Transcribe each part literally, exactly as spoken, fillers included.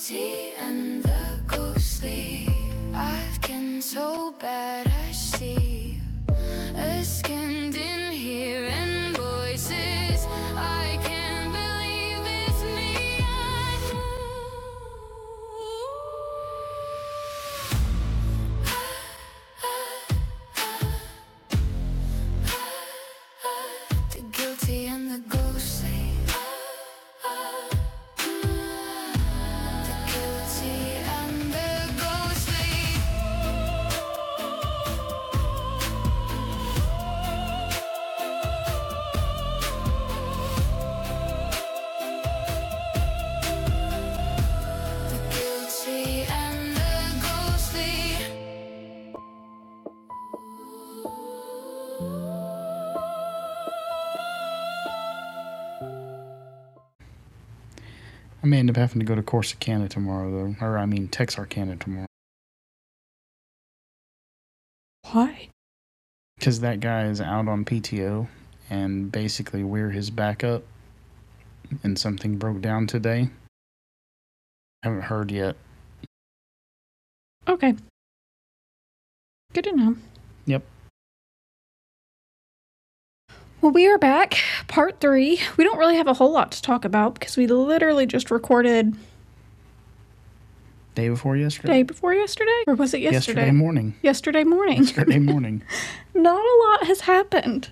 guilty and the ghostly. I've been so bad I see a skimmed in here and voices. I can't believe it's me. The guilty and the ghostly. The guilty and the ghostly. The guilty and the ghostly. I may end up having to go to Corsicana tomorrow, though. Or, I mean, Texarkana tomorrow. Why? Because that guy is out on P T O, and basically we're his backup, and something broke down today. I haven't heard yet. Okay. Good to know. Yep. Well, we are back. Part three. We don't really have a whole lot to talk about because we literally just recorded Day before yesterday? day before yesterday? Or was it yesterday? Yesterday morning. Yesterday morning. Yesterday morning. Not a lot has happened.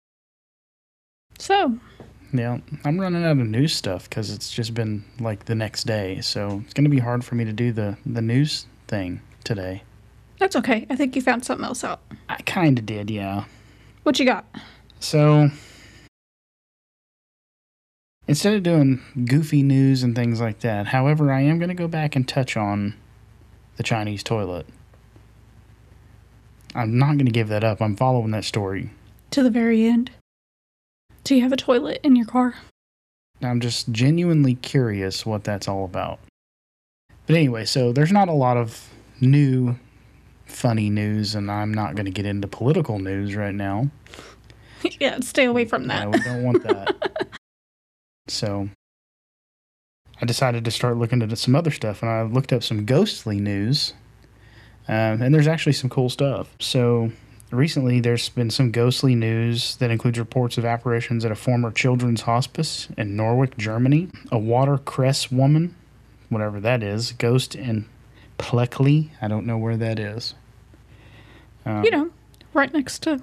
So, Yeah, I'm running out of news stuff because it's just been like the next day. So it's going to be hard for me to do the, the news thing today. that's okay. I think you found something else out. I kind of did, yeah. What you got? So instead of doing goofy news and things like that, however, I am going to go back and touch on the Chinese toilet. I'm not going to give that up. I'm following that story. To the very end. Do you have a toilet in your car? I'm just genuinely curious what that's all about. But anyway, so there's not a lot of new funny news, and I'm not going to get into political news right now. Yeah, stay away from that. Yeah, we don't want that. So I decided to start looking into some other stuff, and I looked up some ghostly news, um, and there's actually some cool stuff. So recently there's been some ghostly news that includes reports of apparitions at a former children's hospice in Norwich, Germany. A watercress woman, whatever that is, ghost in Pleckley. I don't know where that is. Um, You know, right next to...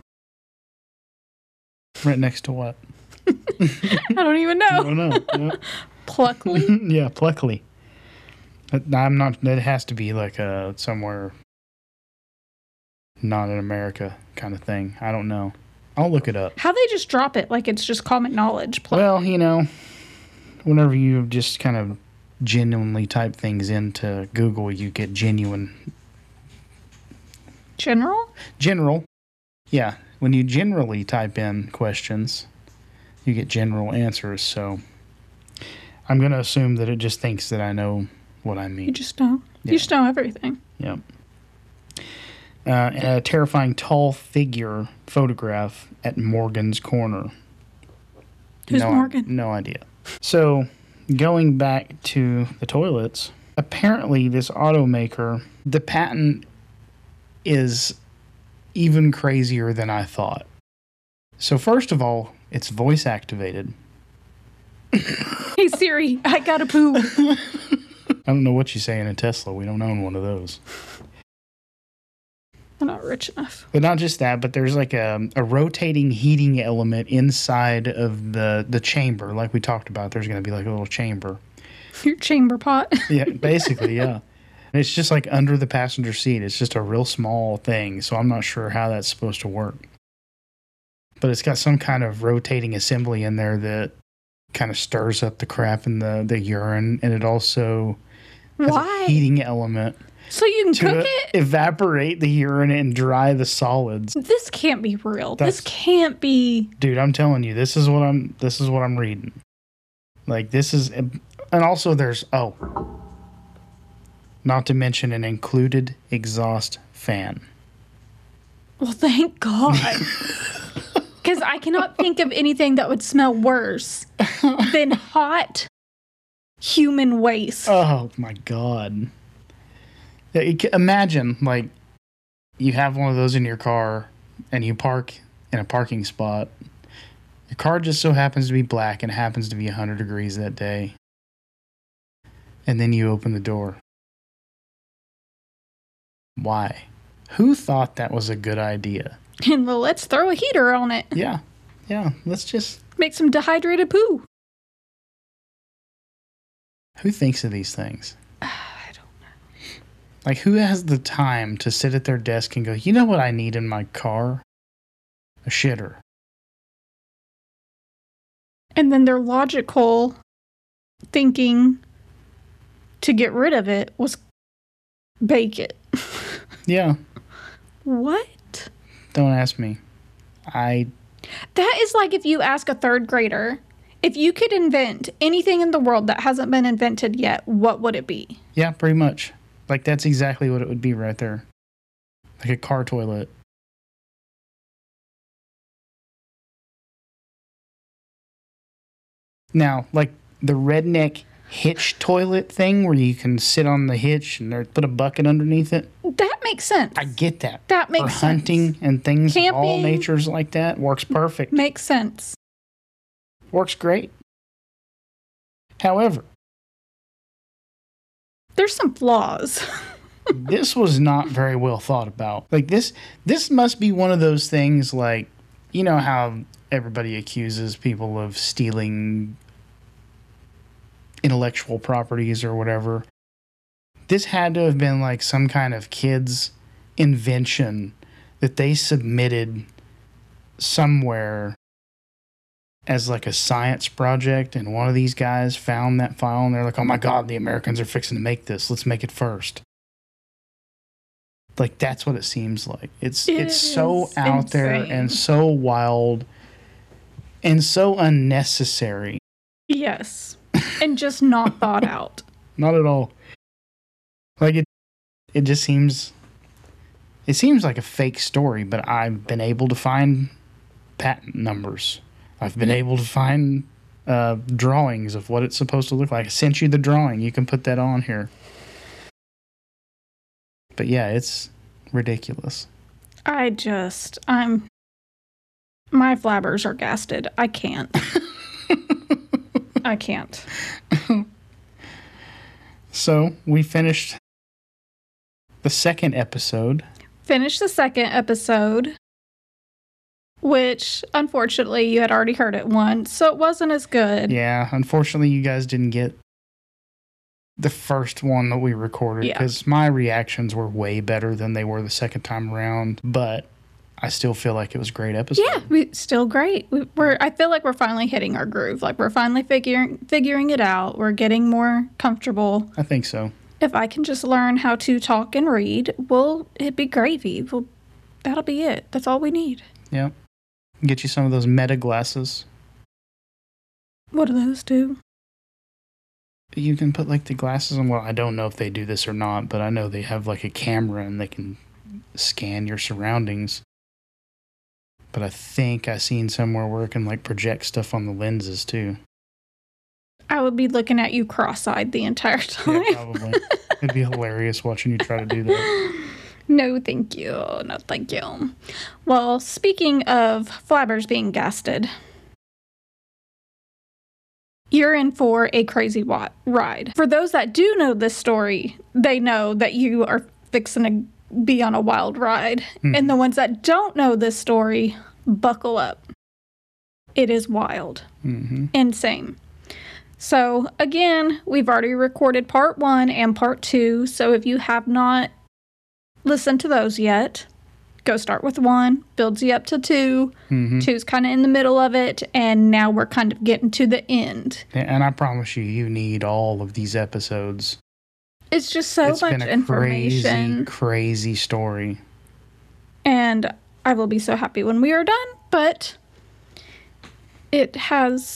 right next to what? I don't even I know. don't know. Yeah. Pluckley? Yeah, Pleckley. But I'm not. That has to be like a somewhere not in America kind of thing. I don't know. I'll look it up. How they just drop it like it's just common knowledge? Pl- Well, you know, whenever you just kind of genuinely type things into Google, you get genuine, General? general. Yeah, when you generally type in questions, you get general answers. So I'm going to assume that it just thinks that I know what I mean. You just know. Yeah. You just know everything. Yep. Uh, and a terrifying tall figure photograph at Morgan's Corner. Who's no, Morgan? No idea. So, going back to the toilets, apparently this automaker, the patent is even crazier than I thought. So, first of all, it's voice activated. Hey Siri, I gotta poo. I don't know what you say in a Tesla. We don't own one of those. I'm not rich enough. But not just that, but there's like a, a rotating heating element inside of the, the chamber. Like we talked about, there's going to be like a little chamber. Your chamber pot. Yeah, basically, yeah. And it's just like under the passenger seat. It's just a real small thing, so I'm not sure how that's supposed to work. But it's got some kind of rotating assembly in there that kind of stirs up the crap in the, the urine, and it also has Why? a heating element So you can to cook it? evaporate the urine and dry the solids. This can't be real. That's- this can't be. Dude, I'm telling you, this is what I'm this is what I'm reading. Like this is and also there's oh not to mention an included exhaust fan. Well, thank God. Because I cannot think of anything that would smell worse than hot human waste. Oh my God. Yeah, you ca- Imagine, like, you have one of those in your car and you park in a parking spot. Your car just so happens to be black and happens to be one hundred degrees that day. And then you open the door. Why? Who thought that was a good idea? And well, let's throw a heater on it. Yeah. Yeah. Let's just... Make some dehydrated poo. Who thinks of these things? I don't know. Like, who has the time to sit at their desk and go, you know what I need in my car? A shitter. And then their logical thinking to get rid of it was bake it. Yeah. What? Don't ask me. I... That is like if you ask a third grader, if you could invent anything in the world that hasn't been invented yet, what would it be? Yeah, pretty much. Like, that's exactly what it would be right there. Like a car toilet. Now, like the redneck hitch toilet thing where you can sit on the hitch and there- put a bucket underneath it. That makes sense. I get that. That makes For sense. hunting and things, of all Camping. natures like that, works perfect. Makes sense. Works great. However, There's some flaws. this was not very well thought about. Like this, this must be one of those things like, you know how everybody accuses people of stealing intellectual properties or whatever. This had to have been like some kind of kid's invention that they submitted somewhere as like a science project, and one of these guys found that file and they're like, oh my God, the Americans are fixing to make this. Let's make it first. Like, that's what it seems like. It's It it's so is out there insane. and so wild and so unnecessary. Yes. And just not thought out. Not at all. Like, it it just seems it seems like a fake story, but I've been able to find patent numbers. I've been able to find uh, drawings of what it's supposed to look like. I sent you the drawing. You can put that on here. But yeah, it's ridiculous. I just, I'm, my flabbers are gasted. I can't. I can't. So we finished the second episode. Finish the second episode, which unfortunately you had already heard it once, so it wasn't as good. Yeah, unfortunately, you guys didn't get the first one that we recorded Yeah. because my reactions were way better than they were the second time around. But I still feel like it was a great episode. Yeah, we, still great. We, we're. I feel like we're finally hitting our groove. Like we're finally figuring figuring it out. We're getting more comfortable. I think so. If I can just learn how to talk and read, well, it'd be gravy. Well, that'll be it. That's all we need. Yeah. Get you some of those Meta glasses. What do those do? You can put like the glasses on. Well, I don't know if they do this or not, but I know they have like a camera and they can scan your surroundings. But I think I seen somewhere where it can like project stuff on the lenses too. I would be looking at you cross-eyed the entire time. Yeah, probably. It'd be hilarious watching you try to do that. No, thank you. No, thank you. Well, speaking of flabbers being gasted, you're in for a crazy wa- ride. For those that do know this story, they know that you are fixing to be on a wild ride. Hmm. And the ones that don't know this story, buckle up. It is wild. Mm-hmm. Insane. So, again, we've already recorded part one and part two. So, if you have not listened to those yet, go start with one, builds you up to two. Mm-hmm. Two's kind of in the middle of it, and now we're kind of getting to the end. And I promise you, you need all of these episodes. It's just so It's much been a information. crazy, crazy story. And I will be so happy when we are done, but it has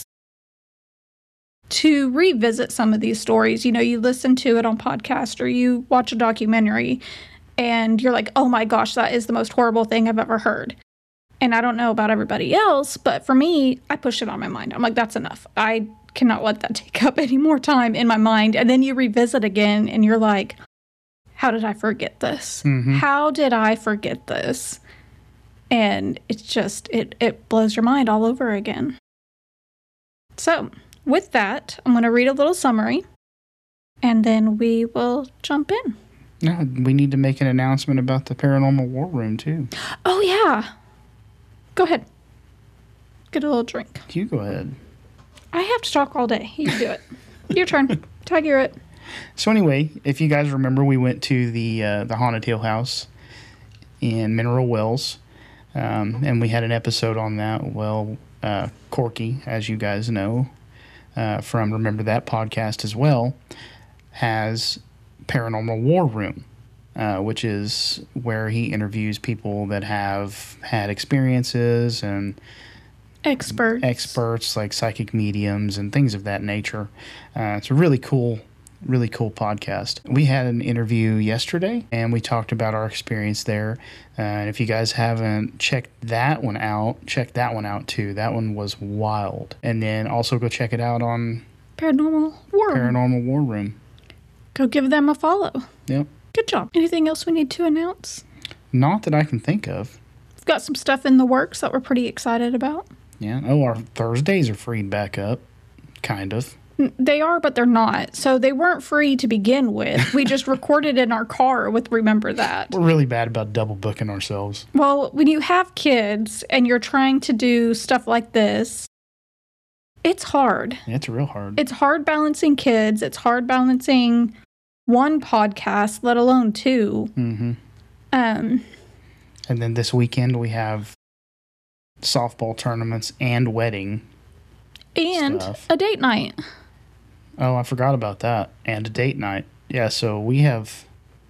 to revisit some of these stories. You know, you listen to it on podcast or you watch a documentary and you're like, oh my gosh, that is the most horrible thing I've ever heard. And I don't know about everybody else, but for me, I push it on my mind. I'm like, that's enough. I cannot let that take up any more time in my mind. And then you revisit again and you're like, how did I forget this? Mm-hmm. How did I forget this? And it's just, it, it blows your mind all over again. So with that, I'm going to read a little summary and then we will jump in. No, we need to make an announcement about the Paranormal War Room, too. Oh, yeah. Go ahead. Get a little drink. You go ahead. I have to talk all day. You do it. Your turn. Tiger it. So anyway, if you guys remember, we went to the uh, the Haunted Hill House in Mineral Wells, um, and we had an episode on that. Well, uh, Corky, as you guys know uh, from Remember That podcast as well, has Paranormal War Room, uh, which is where he interviews people that have had experiences and Experts. experts like psychic mediums and things of that nature. Uh, it's a really cool really cool podcast. We had an interview yesterday and we talked about our experience there. Uh, and if you guys haven't checked that one out, check that one out too. That one was wild. And then also go check it out on Paranormal War Room. Paranormal War Room. Go give them a follow. Yep. Good job. Anything else we need to announce? Not that I can think of. We've got some stuff in the works that we're pretty excited about. Yeah. Oh, our Thursdays are freed back up. Kind of. They are, but they're not. So they weren't free to begin with. We just recorded in our car with Remember That. We're really bad about double booking ourselves. Well, when you have kids and you're trying to do stuff like this, it's hard. Yeah, it's real hard. It's hard balancing kids. It's hard balancing one podcast, let alone two. Mm-hmm. Um, and then this weekend we have softball tournaments and wedding. And stuff. a date night. Oh, I forgot about that. And a date night. Yeah, so we have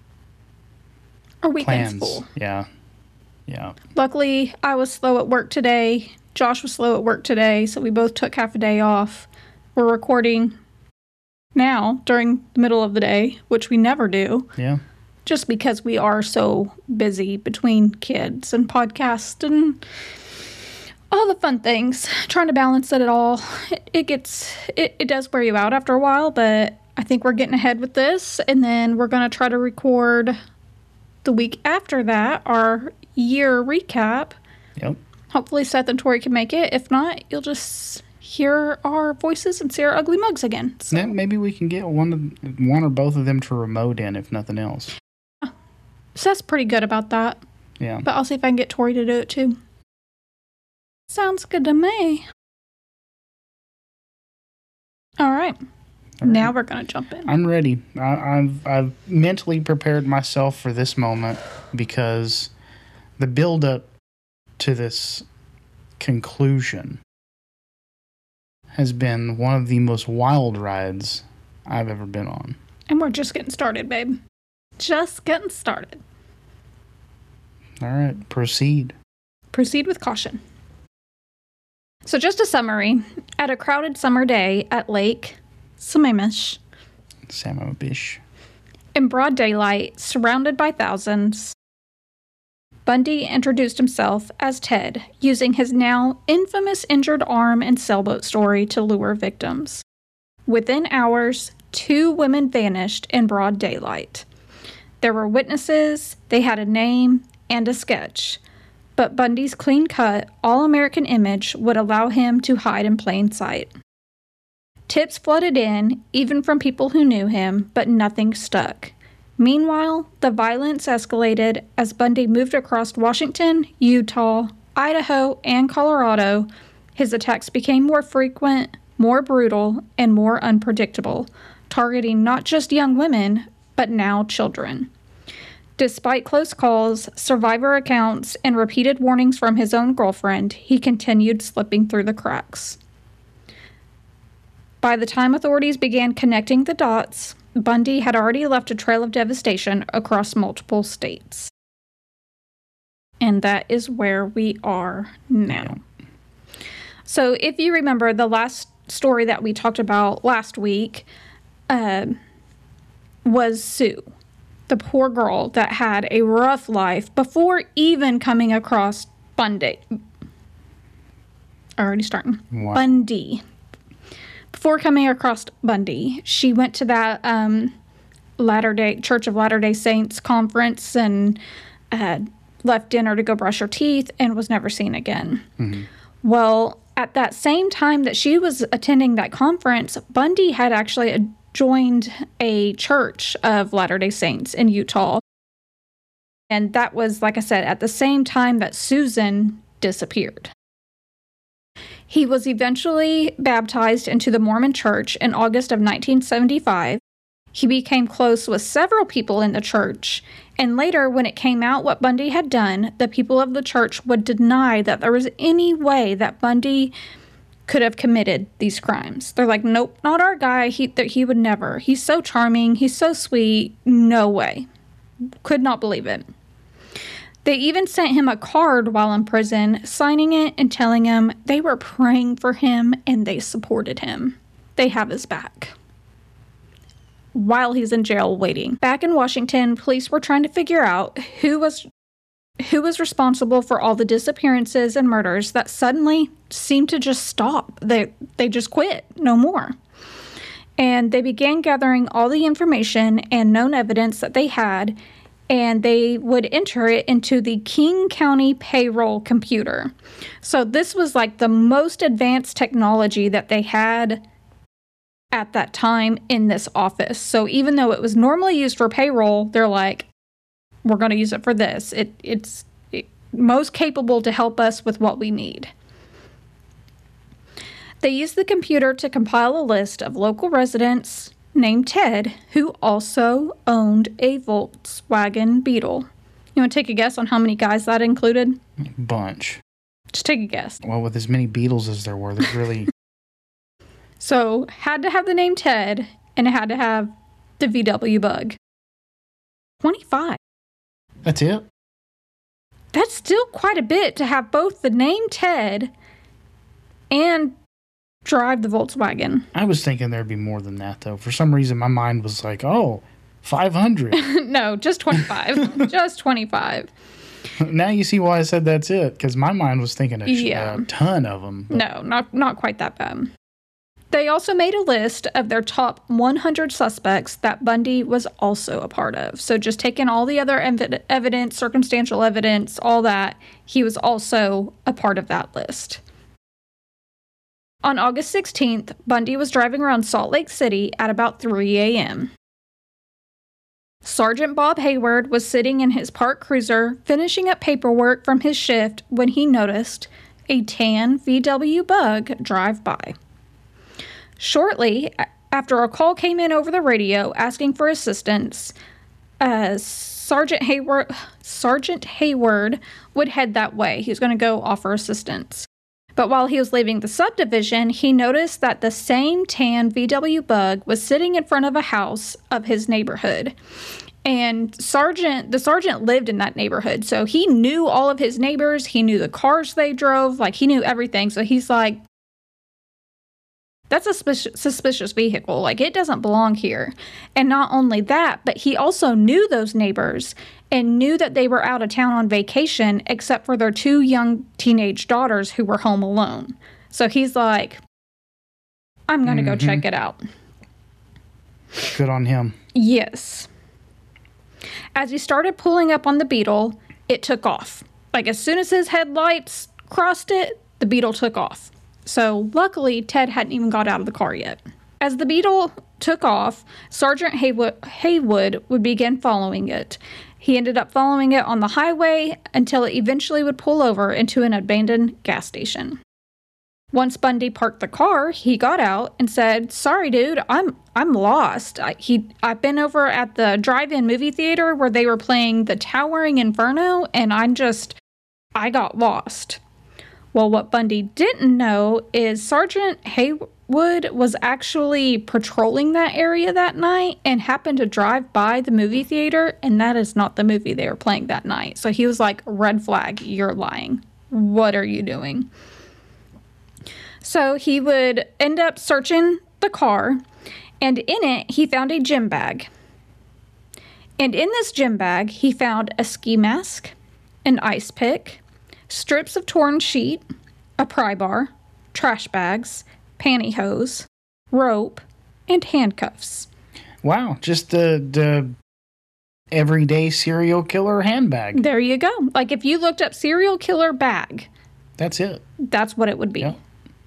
Our weekend's plans. full. Yeah. Yeah. Luckily, I was slow at work today. Josh was slow at work today, so we both took half a day off. We're recording now during the middle of the day, which we never do. Yeah. Just because we are so busy between kids and podcasts and all the fun things, trying to balance it all. It, it gets, it, it does wear you out after a while, but I think we're getting ahead with this. And then we're going to try to record the week after that, our year recap. Yep. Hopefully Seth and Tori can make it. If not, you'll just hear our voices and see our ugly mugs again. So. Yeah, maybe we can get one of, one or both of them to remote in, if nothing else. Seth's pretty good about that. Yeah. But I'll see if I can get Tori to do it too. Sounds good to me. All right. All Now right. we're going to jump in. I'm ready. I, I've I've mentally prepared myself for this moment because the build up to this conclusion has been one of the most wild rides I've ever been on. And we're just getting started, babe. Just getting started. All right, proceed. Proceed with caution. So just a summary. At a crowded summer day at Lake Sammamish, Sammamish. in broad daylight, surrounded by thousands, Bundy introduced himself as Ted, using his now infamous injured arm and sailboat story to lure victims. Within hours, two women vanished in broad daylight. There were witnesses, they had a name, and a sketch. But Bundy's clean-cut, all-American image would allow him to hide in plain sight. Tips flooded in, even from people who knew him, but nothing stuck. Meanwhile, the violence escalated as Bundy moved across Washington, Utah, Idaho, and Colorado. His attacks became more frequent, more brutal, and more unpredictable, targeting not just young women, but now children. Despite close calls, survivor accounts, and repeated warnings from his own girlfriend, he continued slipping through the cracks. By the time authorities began connecting the dots, Bundy had already left a trail of devastation across multiple states. And that is where we are now. So if you remember the last story that we talked about last week uh, was Sue. The poor girl that had a rough life before even coming across Bundy. Already starting. Wow. Bundy. before coming across Bundy, she went to that um, Latter-day Church of Latter-day Saints conference and uh, left dinner to go brush her teeth and was never seen again. Mm-hmm. Well, at that same time that she was attending that conference, Bundy had actually joined a church of Latter-day Saints in Utah. And that was, like I said, at the same time that Susan disappeared. He was eventually baptized into the Mormon Church in August of nineteen seventy-five. He became close with several people in the church, and later, when it came out what Bundy had done, the people of the church would deny that there was any way that Bundy could have committed these crimes. They're like, nope, not our guy. He, that he would never. He's so charming. He's so sweet. No way. Could not believe it. They even sent him a card while in prison, signing it and telling him they were praying for him and they supported him. They have his back. While he's in jail waiting. Back in Washington, police were trying to figure out who was who was responsible for all the disappearances and murders that suddenly seemed to just stop. They they just quit. No more. And they began gathering all the information and known evidence that they had, and they would enter it into the King County payroll computer. So this was like the most advanced technology that they had at that time in this office. So even though it was normally used for payroll, they're like, we're going to use it for this. It, it's it, most capable to help us with what we need. They used the computer to compile a list of local residents named Ted, who also owned a Volkswagen Beetle. You want to take a guess on how many guys that included? Bunch. Just take a guess. Well, with as many Beetles as there were, there's really... So, had to have the name Ted, and it had to have the V W Bug. twenty-five. That's it? That's still quite a bit to have both the name Ted and drive the Volkswagen. I was thinking there'd be more than that, though. For some reason, my mind was like, oh, five hundred. No, just twenty-five. Just twenty-five. Now you see why I said that's it, because my mind was thinking a, yeah. a ton of them. But... No, not, not quite that bad. They also made a list of their top one hundred suspects that Bundy was also a part of. So just taking all the other ev- evidence, circumstantial evidence, all that, he was also a part of that list. On August sixteenth, Bundy was driving around Salt Lake City at about three a.m. Sergeant Bob Hayward was sitting in his parked cruiser finishing up paperwork from his shift when he noticed a tan V W Bug drive by. Shortly after a call came in over the radio asking for assistance, uh, Sergeant Hayward, Sergeant Hayward would head that way. He was going to go offer assistance. But while he was leaving the subdivision, he noticed that the same tan V W Bug was sitting in front of a house of his neighborhood. And Sergeant, the sergeant lived in that neighborhood, so he knew all of his neighbors. He knew the cars they drove. Like, he knew everything. So he's like, that's a suspicious, suspicious vehicle. Like, it doesn't belong here. And not only that, but he also knew those neighbors and knew that they were out of town on vacation, except for their two young teenage daughters who were home alone. So he's like, I'm going to mm-hmm. go check it out. Good on him. Yes. As he started pulling up on the Beetle, it took off. Like, as soon as his headlights crossed it, the Beetle took off. So, luckily, Ted hadn't even got out of the car yet. As the Beetle took off, Sergeant Haywood, Haywood would begin following it. He ended up following it on the highway until it eventually would pull over into an abandoned gas station. Once Bundy parked the car, he got out and said, "Sorry, dude, I'm I'm lost. I, he I've been over at the drive-in movie theater where they were playing The Towering Inferno, and I'm just I got lost." Well, what Bundy didn't know is Sergeant Haywood was actually patrolling that area that night and happened to drive by the movie theater, and that is not the movie they were playing that night. So he was like, red flag, you're lying. What are you doing? So he would end up searching the car, and in it, he found a gym bag. And in this gym bag, he found a ski mask, an ice pick, strips of torn sheet, a pry bar, trash bags, pantyhose, rope, and handcuffs. Wow, just the the everyday serial killer handbag. There you go. Like if you looked up serial killer bag, that's it. That's what it would be. Yep.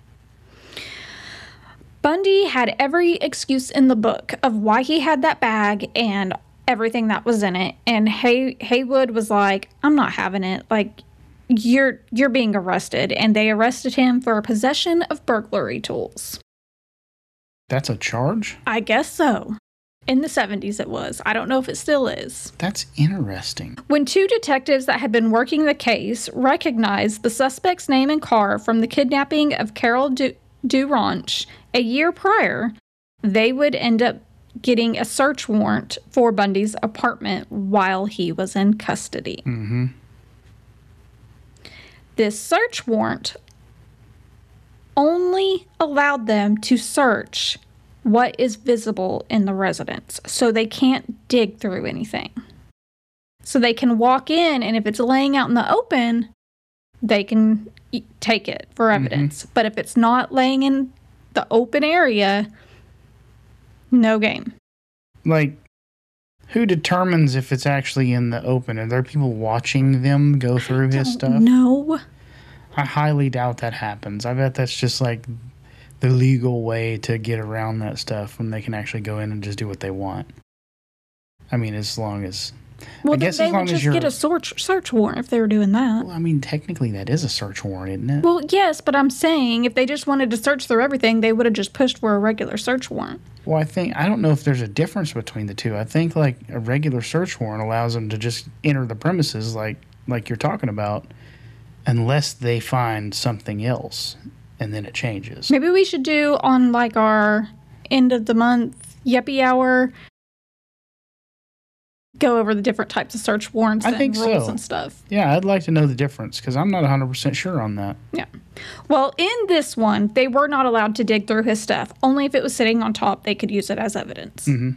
Bundy had every excuse in the book of why he had that bag and everything that was in it. And Hay- Haywood was like, I'm not having it. Like, you're you're being arrested. And they arrested him for possession of burglary tools. That's a charge? I guess so. In the seventies it was. I don't know if it still is. That's interesting. When two detectives that had been working the case recognized the suspect's name and car from the kidnapping of Carol Du- Duranche a year prior, they would end up getting a search warrant for Bundy's apartment while he was in custody. Mm-hmm. This search warrant only allowed them to search what is visible in the residence. So they can't dig through anything. So they can walk in, and if it's laying out in the open, they can e- take it for evidence. Mm-hmm. But if it's not laying in the open area, no game. Like, who determines if it's actually in the open? Are there people watching them go through his stuff? No. I highly doubt that happens. I bet that's just like the legal way to get around that stuff when they can actually go in and just do what they want. I mean, as long as... Well, I guess they as long would as just you're, get a search, search warrant if they were doing that. Well, I mean, technically that is a search warrant, isn't it? Well, yes, but I'm saying if they just wanted to search through everything, they would have just pushed for a regular search warrant. Well, I think... I don't know if there's a difference between the two. I think, like, a regular search warrant allows them to just enter the premises like like you're talking about, unless they find something else, and then it changes. Maybe we should do on, like, our end of the month Yuppie Hour, go over the different types of search warrants I and think rules so. and stuff. Yeah, I'd like to know the difference, because I'm not one hundred percent sure on that. Yeah. Well, in this one, they were not allowed to dig through his stuff. Only if it was sitting on top, they could use it as evidence. Mm-hmm.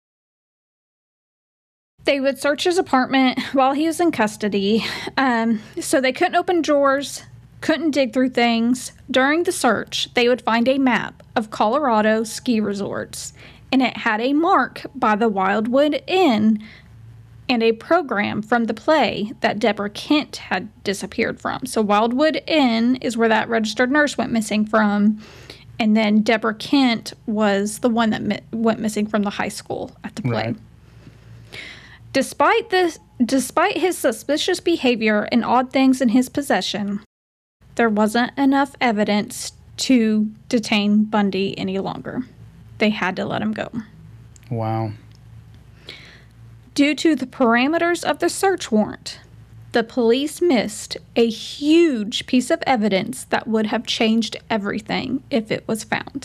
They would search his apartment while he was in custody. Um, so they couldn't open drawers, couldn't dig through things. During the search, they would find a map of Colorado ski resorts, and it had a mark by the Wildwood Inn and a program from the play that Deborah Kent had disappeared from. So Wildwood Inn is where that registered nurse went missing from, and then Deborah Kent was the one that mi- went missing from the high school at the play. Right. Despite this, despite his suspicious behavior and odd things in his possession, there wasn't enough evidence to detain Bundy any longer. They had to let him go. Wow. Due to the parameters of the search warrant, the police missed a huge piece of evidence that would have changed everything if it was found.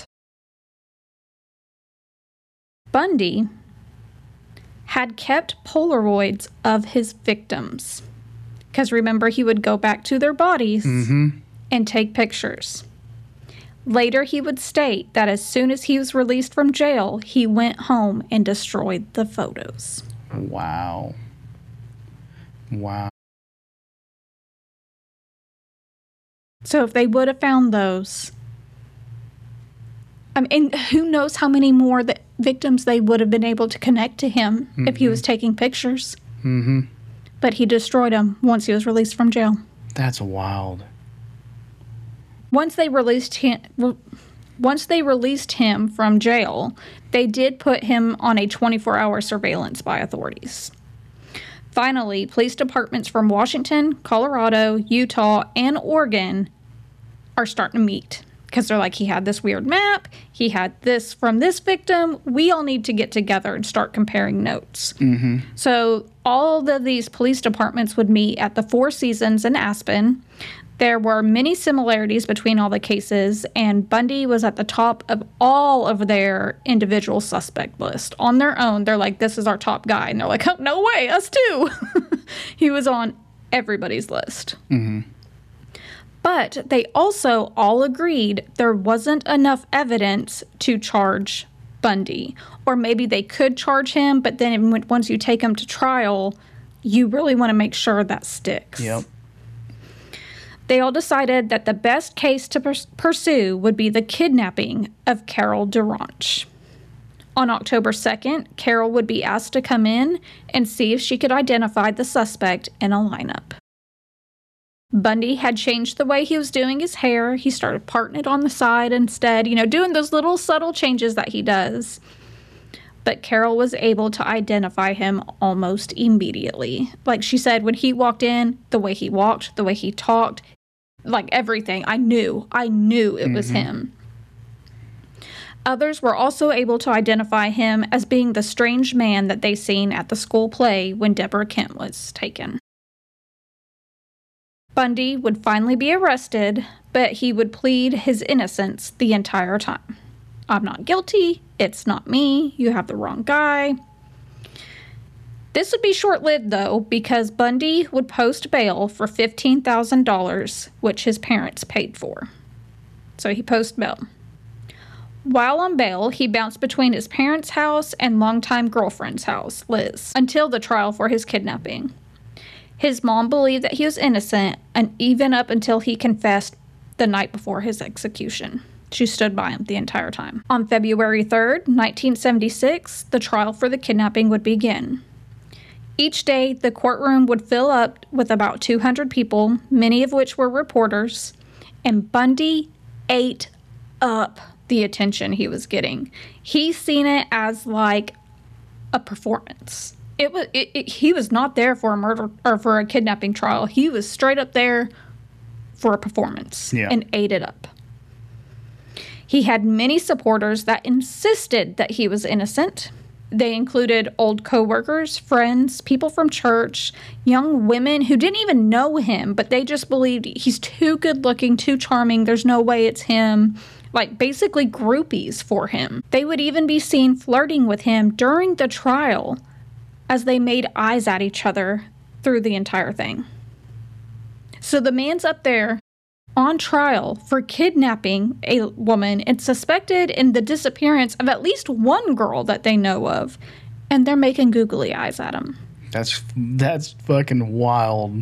Bundy had kept Polaroids of his victims. Because remember, he would go back to their bodies mm-hmm. and take pictures. Later, he would state that as soon as he was released from jail, he went home and destroyed the photos. Wow. Wow. So if they would have found those, I mean, and who knows how many more that victims they would have been able to connect to him mm-hmm. if he was taking pictures. Mm-hmm. But he destroyed them once he was released from jail. That's wild. Once they released him, once they released him from jail, they did put him on a twenty-four hour surveillance by authorities. Finally, police departments from Washington, Colorado, Utah, and Oregon are starting to meet. Because they're like, he had this weird map, he had this from this victim, we all need to get together and start comparing notes. Mm-hmm. So all of these police departments would meet at the Four Seasons in Aspen. There were many similarities between all the cases, and Bundy was at the top of all of their individual suspect list. On their own, they're like, this is our top guy. And they're like, oh, no way, us too. He was on everybody's list. Mm-hmm. But they also all agreed there wasn't enough evidence to charge Bundy. Or maybe they could charge him, but then once you take him to trial, you really want to make sure that sticks. Yep. They all decided that the best case to pers- pursue would be the kidnapping of Carol Duranch. On October second, Carol would be asked to come in and see if she could identify the suspect in a lineup. Bundy had changed the way he was doing his hair. He started parting it on the side instead, you know, doing those little subtle changes that he does. But Carol was able to identify him almost immediately. Like she said, when he walked in, the way he walked, the way he talked, like everything, I knew, I knew it mm-hmm. was him. Others were also able to identify him as being the strange man that they seen at the school play when Deborah Kent was taken. Bundy would finally be arrested, but he would plead his innocence the entire time. I'm not guilty. It's not me. You have the wrong guy. This would be short-lived, though, because Bundy would post bail for fifteen thousand dollars, which his parents paid for. So he posted bail. While on bail, he bounced between his parents' house and longtime girlfriend's house, Liz, until the trial for his kidnapping. His mom believed that he was innocent, and even up until he confessed the night before his execution. She stood by him the entire time. On February third, nineteen seventy-six, the trial for the kidnapping would begin. Each day, the courtroom would fill up with about two hundred people, many of which were reporters, and Bundy ate up the attention he was getting. He seen it as like a performance. It was it, it, he was not there for a murder or for a kidnapping trial. He was straight up there for a performance yeah. and ate it up. He had many supporters that insisted that he was innocent. They included old co-workers, friends, people from church, young women who didn't even know him, but they just believed he's too good looking, too charming, there's no way it's him. Like, basically groupies for him. They would even be seen flirting with him during the trial as they made eyes at each other through the entire thing. So the man's up there on trial for kidnapping a woman and suspected in the disappearance of at least one girl that they know of, and they're making googly eyes at him. That's that's fucking wild.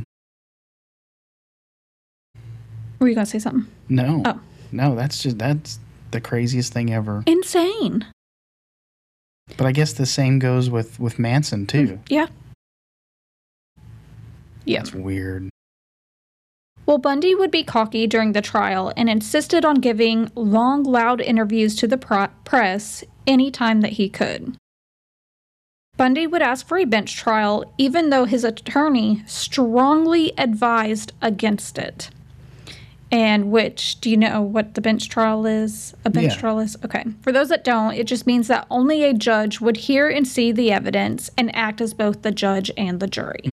Were you gonna say something? No. Oh. No, that's just that's the craziest thing ever. Insane. But I guess the same goes with, with Manson too. Yeah. Yeah. That's weird. Well, Bundy would be cocky during the trial and insisted on giving long, loud interviews to the pro- press anytime that he could. Bundy would ask for a bench trial, even though his attorney strongly advised against it. And which, do you know what the bench trial is? A bench yeah. trial is? Okay. For those that don't, it just means that only a judge would hear and see the evidence and act as both the judge and the jury.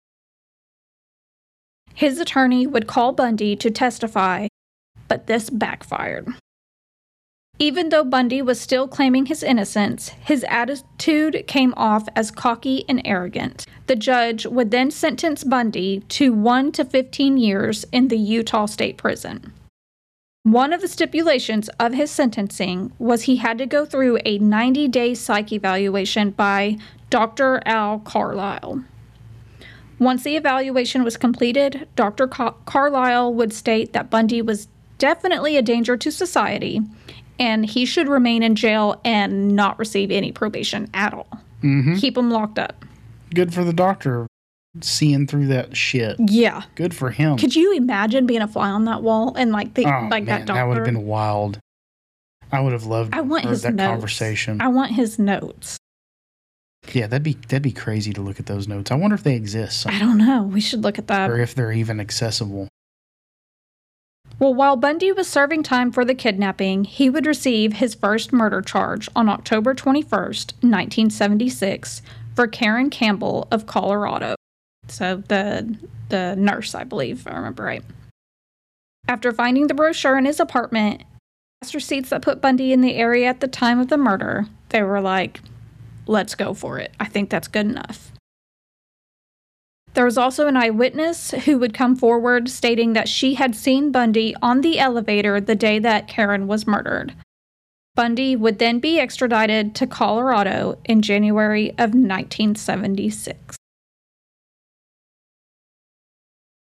His attorney would call Bundy to testify, but this backfired. Even though Bundy was still claiming his innocence, his attitude came off as cocky and arrogant. The judge would then sentence Bundy to one to fifteen years in the Utah State Prison. One of the stipulations of his sentencing was he had to go through a ninety-day psych evaluation by Doctor Al Carlisle. Once the evaluation was completed, Doctor Car- Carlisle would state that Bundy was definitely a danger to society, and he should remain in jail and not receive any probation at all. Mm-hmm. Keep him locked up. Good for the doctor seeing through that shit. Yeah. Good for him. Could you imagine being a fly on that wall and like the oh, like man, that doctor? That would have been wild. I would have loved I want his that notes. conversation. I want his notes. Yeah, that'd be that'd be crazy to look at those notes. I wonder if they exist somewhere. I don't know. We should look at that. Or if they're even accessible. Well, while Bundy was serving time for the kidnapping, he would receive his first murder charge on October twenty-first, nineteen seventy-six, for Karen Campbell of Colorado. So the the nurse, I believe, if I remember right. After finding the brochure in his apartment, receipts that put Bundy in the area at the time of the murder, they were like, let's go for it. I think that's good enough. There was also an eyewitness who would come forward stating that she had seen Bundy on the elevator the day that Karen was murdered. Bundy would then be extradited to Colorado in January of nineteen seventy-six.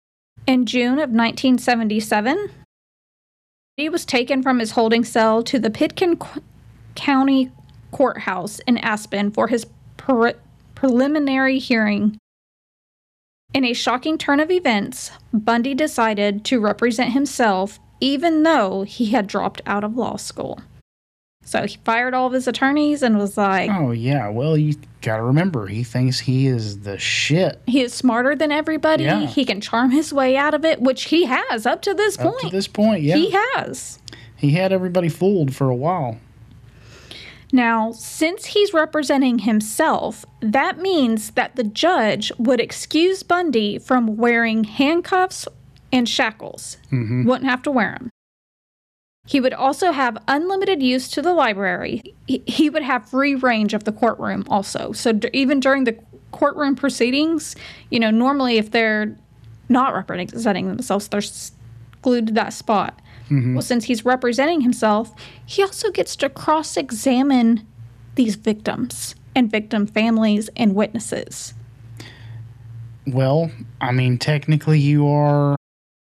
In June of nineteen seventy-seven, he was taken from his holding cell to the Pitkin Qu- County Courthouse in Aspen for his pre- preliminary hearing. In a shocking turn of events, Bundy decided to represent himself even though he had dropped out of law school. So he fired all of his attorneys and was like, Oh, yeah. Well, you gotta remember, he thinks he is the shit. he is smarter than everybody. Yeah. He can charm his way out of it, which he has up to this Up point. to this point, yeah. He has. He had everybody fooled for a while. Now, since he's representing himself, that means that the judge would excuse Bundy from wearing handcuffs and shackles. Mm-hmm. Wouldn't have to wear them. He would also have unlimited use to the library. He, he would have free range of the courtroom also. So d- even during the courtroom proceedings, you know, normally if they're not representing themselves, they're s- glued to that spot. Mm-hmm. Well, since he's representing himself, he also gets to cross-examine these victims and victim families and witnesses. Well, I mean, technically you are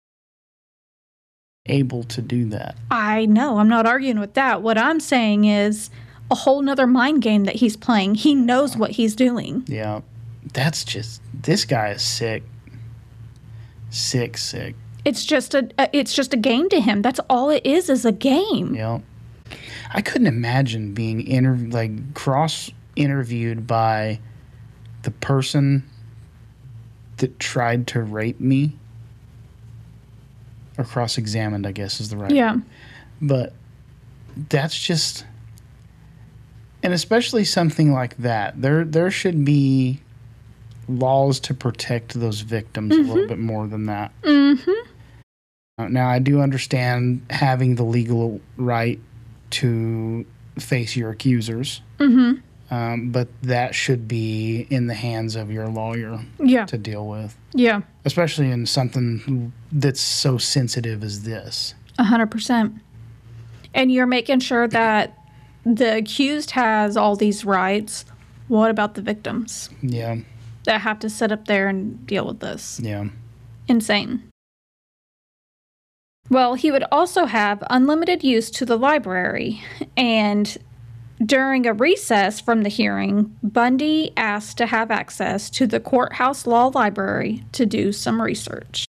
able to do that. I know, I'm not arguing with that. What I'm saying is a whole nother mind game that he's playing. He knows what he's doing. Yeah. That's just, this guy is sick. Sick, sick. It's just a it's just a game to him. That's all it is is a game. Yeah. I couldn't imagine being inter- like cross interviewed by the person that tried to rape me. Or cross examined, I guess is the right Yeah. word. But that's just, and especially something like that. There there should be laws to protect those victims Mm-hmm. a little bit more than that. Mm-hmm. Uh, Now, I do understand having the legal right to face your accusers, Mm-hmm. um, but that should be in the hands of your lawyer Yeah. to deal with, Yeah. especially in something that's so sensitive as this. A hundred percent. And you're making sure that the accused has all these rights. What about the victims Yeah, that have to sit up there and deal with this? yeah. Insane. Well, he would also have unlimited use to the library, and during a recess from the hearing, Bundy asked to have access to the courthouse law library to do some research.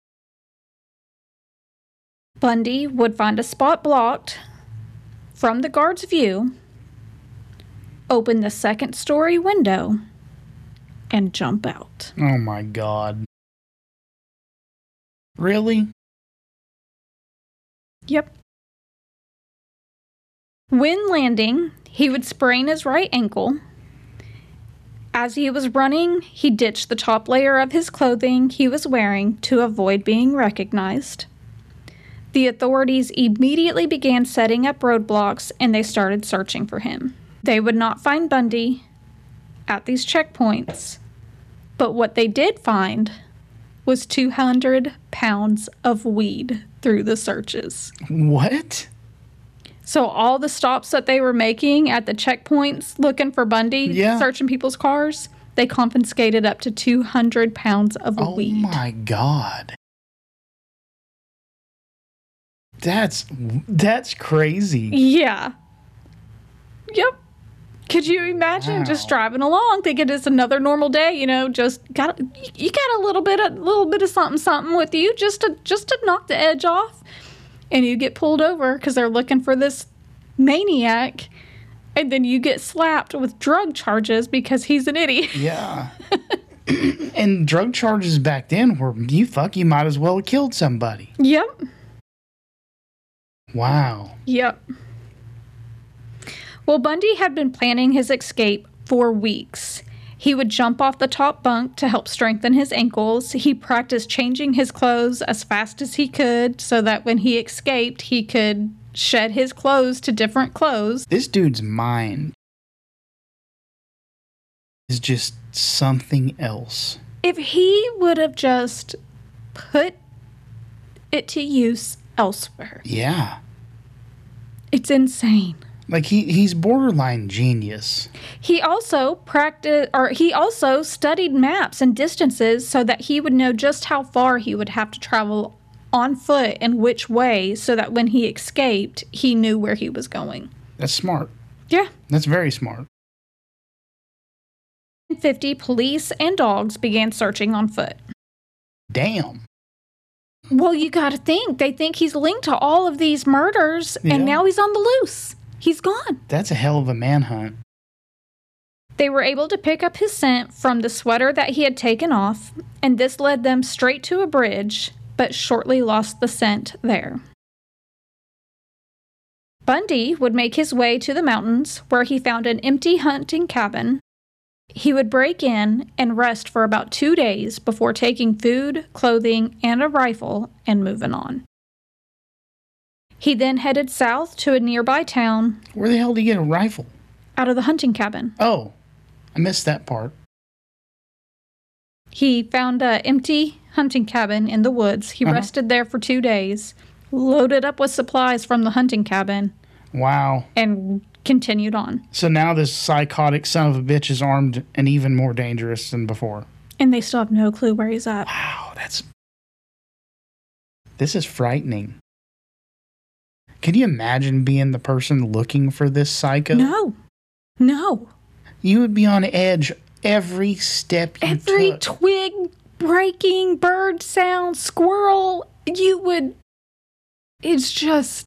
Bundy would find a spot blocked from the guard's view, open the second story window, and jump out. Oh my God. Really? Yep. When landing, he would sprain his right ankle. As he was running, he ditched the top layer of his clothing he was wearing to avoid being recognized. The authorities immediately began setting up roadblocks and they started searching for him. They would not find Bundy at these checkpoints, but what they did find was two hundred pounds of weed through the searches. What? So all the stops that they were making at the checkpoints looking for Bundy, Yeah. searching people's cars, they confiscated up to two hundred pounds of Oh weed. my God. That's that's crazy. Yeah. Yep. Could you imagine Wow. just driving along, thinking it's another normal day? You know, just got you got a little bit, a little bit of something, something with you, just to just to knock the edge off, and you get pulled over because they're looking for this maniac, and then you get slapped with drug charges because he's an idiot. Yeah. And drug charges back then were, you fuck, you might as well have killed somebody. Yep. Wow. Yep. Well, Bundy had been planning his escape for weeks. He would jump off the top bunk to help strengthen his ankles. He practiced changing his clothes as fast as he could so that when he escaped, he could shed his clothes to different clothes. This dude's mind is just something else. If he would have just put it to use elsewhere, Yeah. it's insane. Like, he, he's borderline genius. He also practiced, or he also studied maps and distances so that he would know just how far he would have to travel on foot and which way, so that when he escaped, he knew where he was going. That's smart. Yeah. That's very smart. In fifty, police and dogs began searching on foot. Damn. Well, you got to think. They think he's linked to all of these murders, Yeah. and now he's on the loose. He's gone. That's a hell of a manhunt. They were able to pick up his scent from the sweater that he had taken off, and this led them straight to a bridge, but shortly lost the scent there. Bundy would make his way to the mountains, where he found an empty hunting cabin. He would break in and rest for about two days before taking food, clothing, and a rifle and moving on. He then headed south to a nearby town. Where the hell did he get a rifle? Out of the hunting cabin. Oh, I missed that part. He found an empty hunting cabin in the woods. He Uh-huh. rested there for two days, loaded up with supplies from the hunting cabin, Wow. and continued on. So now this psychotic son of a bitch is armed and even more dangerous than before. And they still have no clue where he's at. Wow, that's... This is frightening. Can you imagine being the person looking for this psycho? No. No. You would be on edge every step you Every took. twig breaking, bird sound, squirrel, you would... It's just...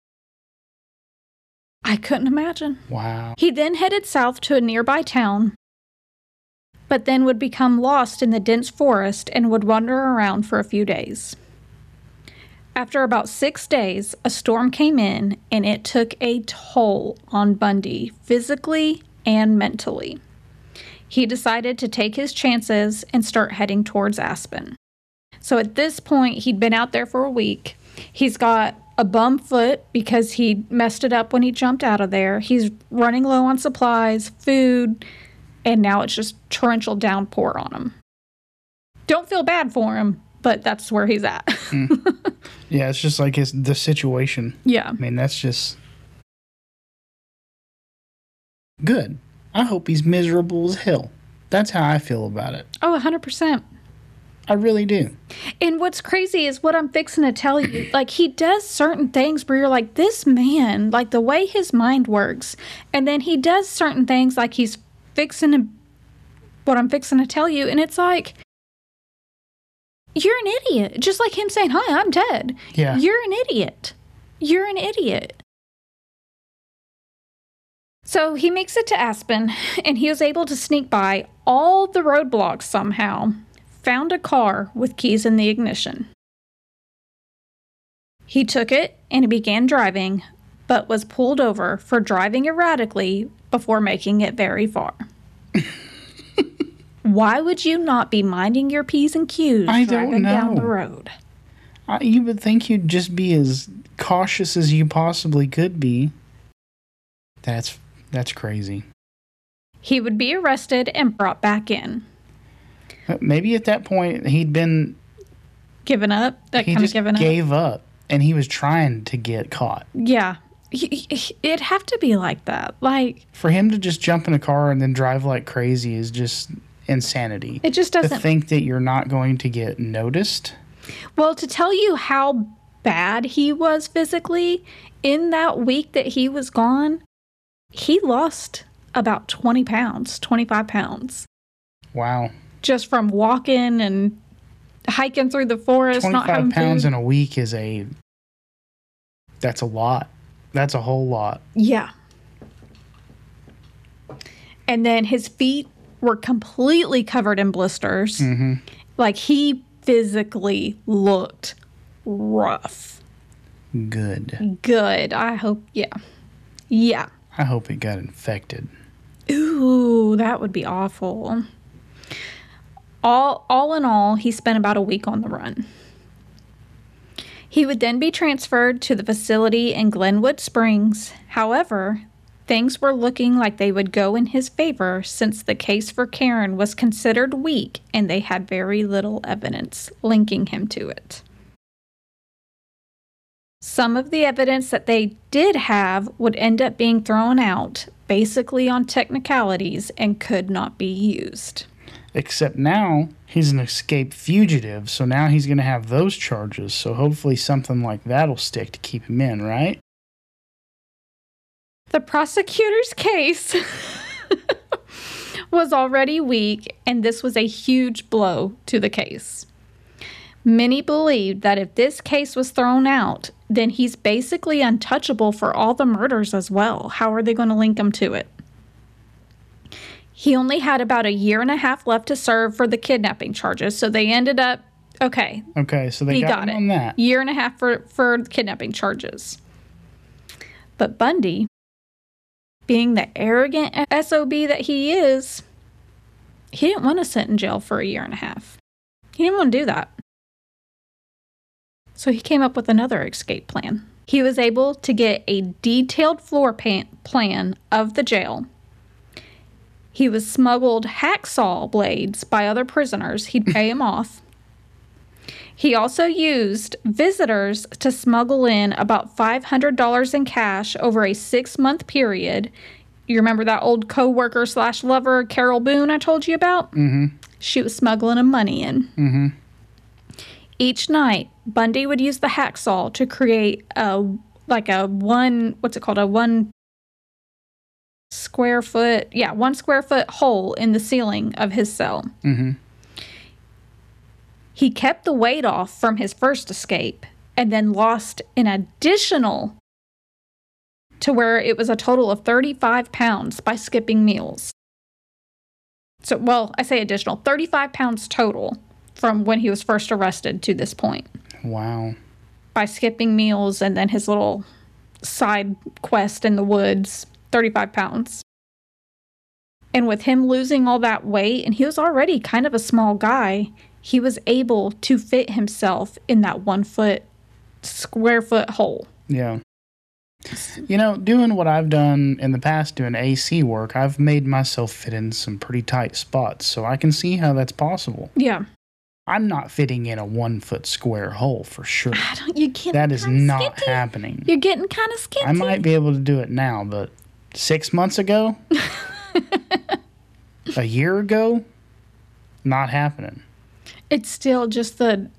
I couldn't imagine. Wow. He then headed south to a nearby town, but then would become lost in the dense forest and would wander around for a few days. After about six days, a storm came in, and it took a toll on Bundy, physically and mentally. He decided to take his chances and start heading towards Aspen. So at this point, he'd been out there for a week. He's got a bum foot because he messed it up when he jumped out of there. He's running low on supplies, food, and now it's just torrential downpour on him. Don't feel bad for him, but that's where he's at. Mm. Yeah, it's just like his, the situation. Yeah. I mean, that's just... Good. I hope he's miserable as hell. That's how I feel about it. Oh, one hundred percent. I really do. And what's crazy is what I'm fixing to tell you. Like, he does certain things where you're like, this man, like the way his mind works. And then he does certain things like he's fixing to, what I'm fixing to tell you. And it's like, you're an idiot. Just like him saying, hi, I'm Ted. Yeah. You're an idiot. You're an idiot. So he makes it to Aspen, and he was able to sneak by all the roadblocks somehow. Found a car with keys in the ignition. He took it and he began driving, but was pulled over for driving erratically before making it very far. Why would you not be minding your P's and Q's I driving don't know. down the road? I, you would think you'd just be as cautious as you possibly could be. That's that's crazy. He would be arrested and brought back in. Maybe at that point he'd been Given up? That he kind of just given up? gave up, and he was trying to get caught. Yeah. He- he- It'd have to be like that. Like, For him to just jump in a car and then drive like crazy is just insanity. it just To doesn't... think that you're not going to get noticed. Well, to tell you how bad he was physically, in that week that he was gone, he lost about twenty pounds, twenty-five pounds. Wow. Just from walking and hiking through the forest, not twenty-five having pounds food. in a week is a... That's a lot. That's a whole lot. Yeah. And then his feet were completely covered in blisters. Mm-hmm. Like, he physically looked rough. Good. Good. I hope, yeah. Yeah. I hope it got infected. Ooh, that would be awful. All, all in all, he spent about a week on the run. He would then be transferred to the facility in Glenwood Springs. However, things were looking like they would go in his favor since the case for Karen was considered weak and they had very little evidence linking him to it. Some of the evidence that they did have would end up being thrown out, basically on technicalities, and could not be used. Except now, he's an escaped fugitive, so now he's going to have those charges, so hopefully something like that'll stick to keep him in, right? The prosecutor's case was already weak, and this was a huge blow to the case. Many believed that if this case was thrown out, then he's basically untouchable for all the murders as well. How are they going to link him to it? He only had about a year and a half left to serve for the kidnapping charges, so they ended up, okay. Okay, so they he got, got him it. on that. Year and a half for, for kidnapping charges. But Bundy, being the arrogant S O B that he is, he didn't want to sit in jail for a year and a half. He didn't want to do that. So he came up with another escape plan. He was able to get a detailed floor plan of the jail. He was smuggled hacksaw blades by other prisoners. He'd pay them off. He also used visitors to smuggle in about five hundred dollars in cash over a six-month period. You remember that old co-worker slash lover, Carol Boone, I told you about? Mm-hmm. She was smuggling him money in. Mm-hmm. Each night, Bundy would use the hacksaw to create a, like a one, what's it called, a one square foot, yeah, one square foot hole in the ceiling of his cell. Mm-hmm. He kept the weight off from his first escape and then lost an additional to where it was a total of thirty-five pounds by skipping meals. So, well, I say additional, thirty-five pounds total from when he was first arrested to this point. Wow. By skipping meals and then his little side quest in the woods, thirty-five pounds. And with him losing all that weight, and he was already kind of a small guy, he was able to fit himself in that one foot, square foot hole. Yeah. You know, doing what I've done in the past, doing A C work, I've made myself fit in some pretty tight spots, so I can see how that's possible. Yeah. I'm not fitting in a one foot square hole for sure. I don't, you can't. That is not skinty. happening. You're getting kind of skinty. I might be able to do it now, but six months ago, a year ago, not happening. It's still just the.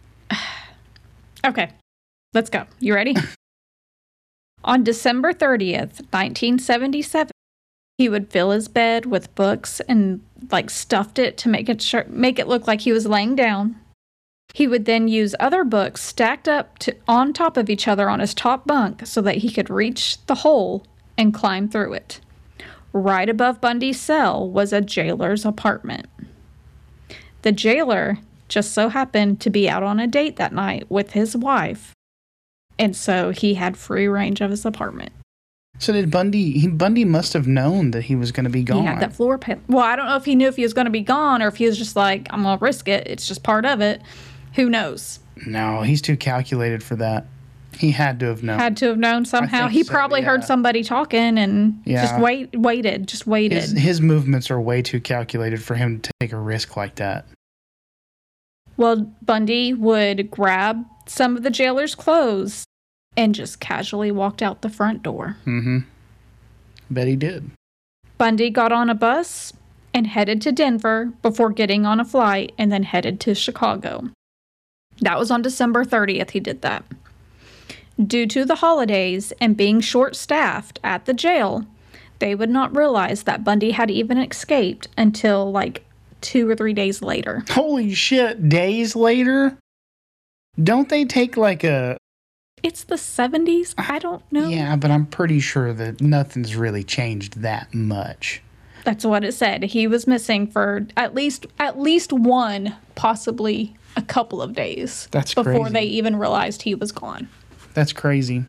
Okay, let's go. You ready? On December thirtieth, nineteen seventy-seven, he would fill his bed with books and like stuffed it to make it sure, make it look like he was laying down. He would then use other books stacked up to, on top of each other on his top bunk so that he could reach the hole and climb through it. Right above Bundy's cell was a jailer's apartment. The jailer just so happened to be out on a date that night with his wife, and so he had free range of his apartment. So did Bundy, he, Bundy must have known that he was going to be gone. He had that floor plan. Well, I don't know if he knew if he was going to be gone or if he was just like, I'm going to risk it. It's just part of it. Who knows? No, he's too calculated for that. He had to have known. Had to have known somehow. He so, probably yeah. heard somebody talking and Yeah. just wait, waited, just waited. His, his movements are way too calculated for him to take a risk like that. Well, Bundy would grab some of the jailer's clothes and just casually walked out the front door. Mm-hmm. Bet he did. Bundy got on a bus and headed to Denver before getting on a flight and then headed to Chicago. That was on December thirtieth he did that. Due to the holidays and being short-staffed at the jail, they would not realize that Bundy had even escaped until like two or three days later. Holy shit, days later? Don't they take like a... It's the seventies? I don't know. Yeah, but I'm pretty sure that nothing's really changed that much. That's what it said. He was missing for at least at least one, possibly a couple of days. That's before crazy. they even realized he was gone. That's crazy.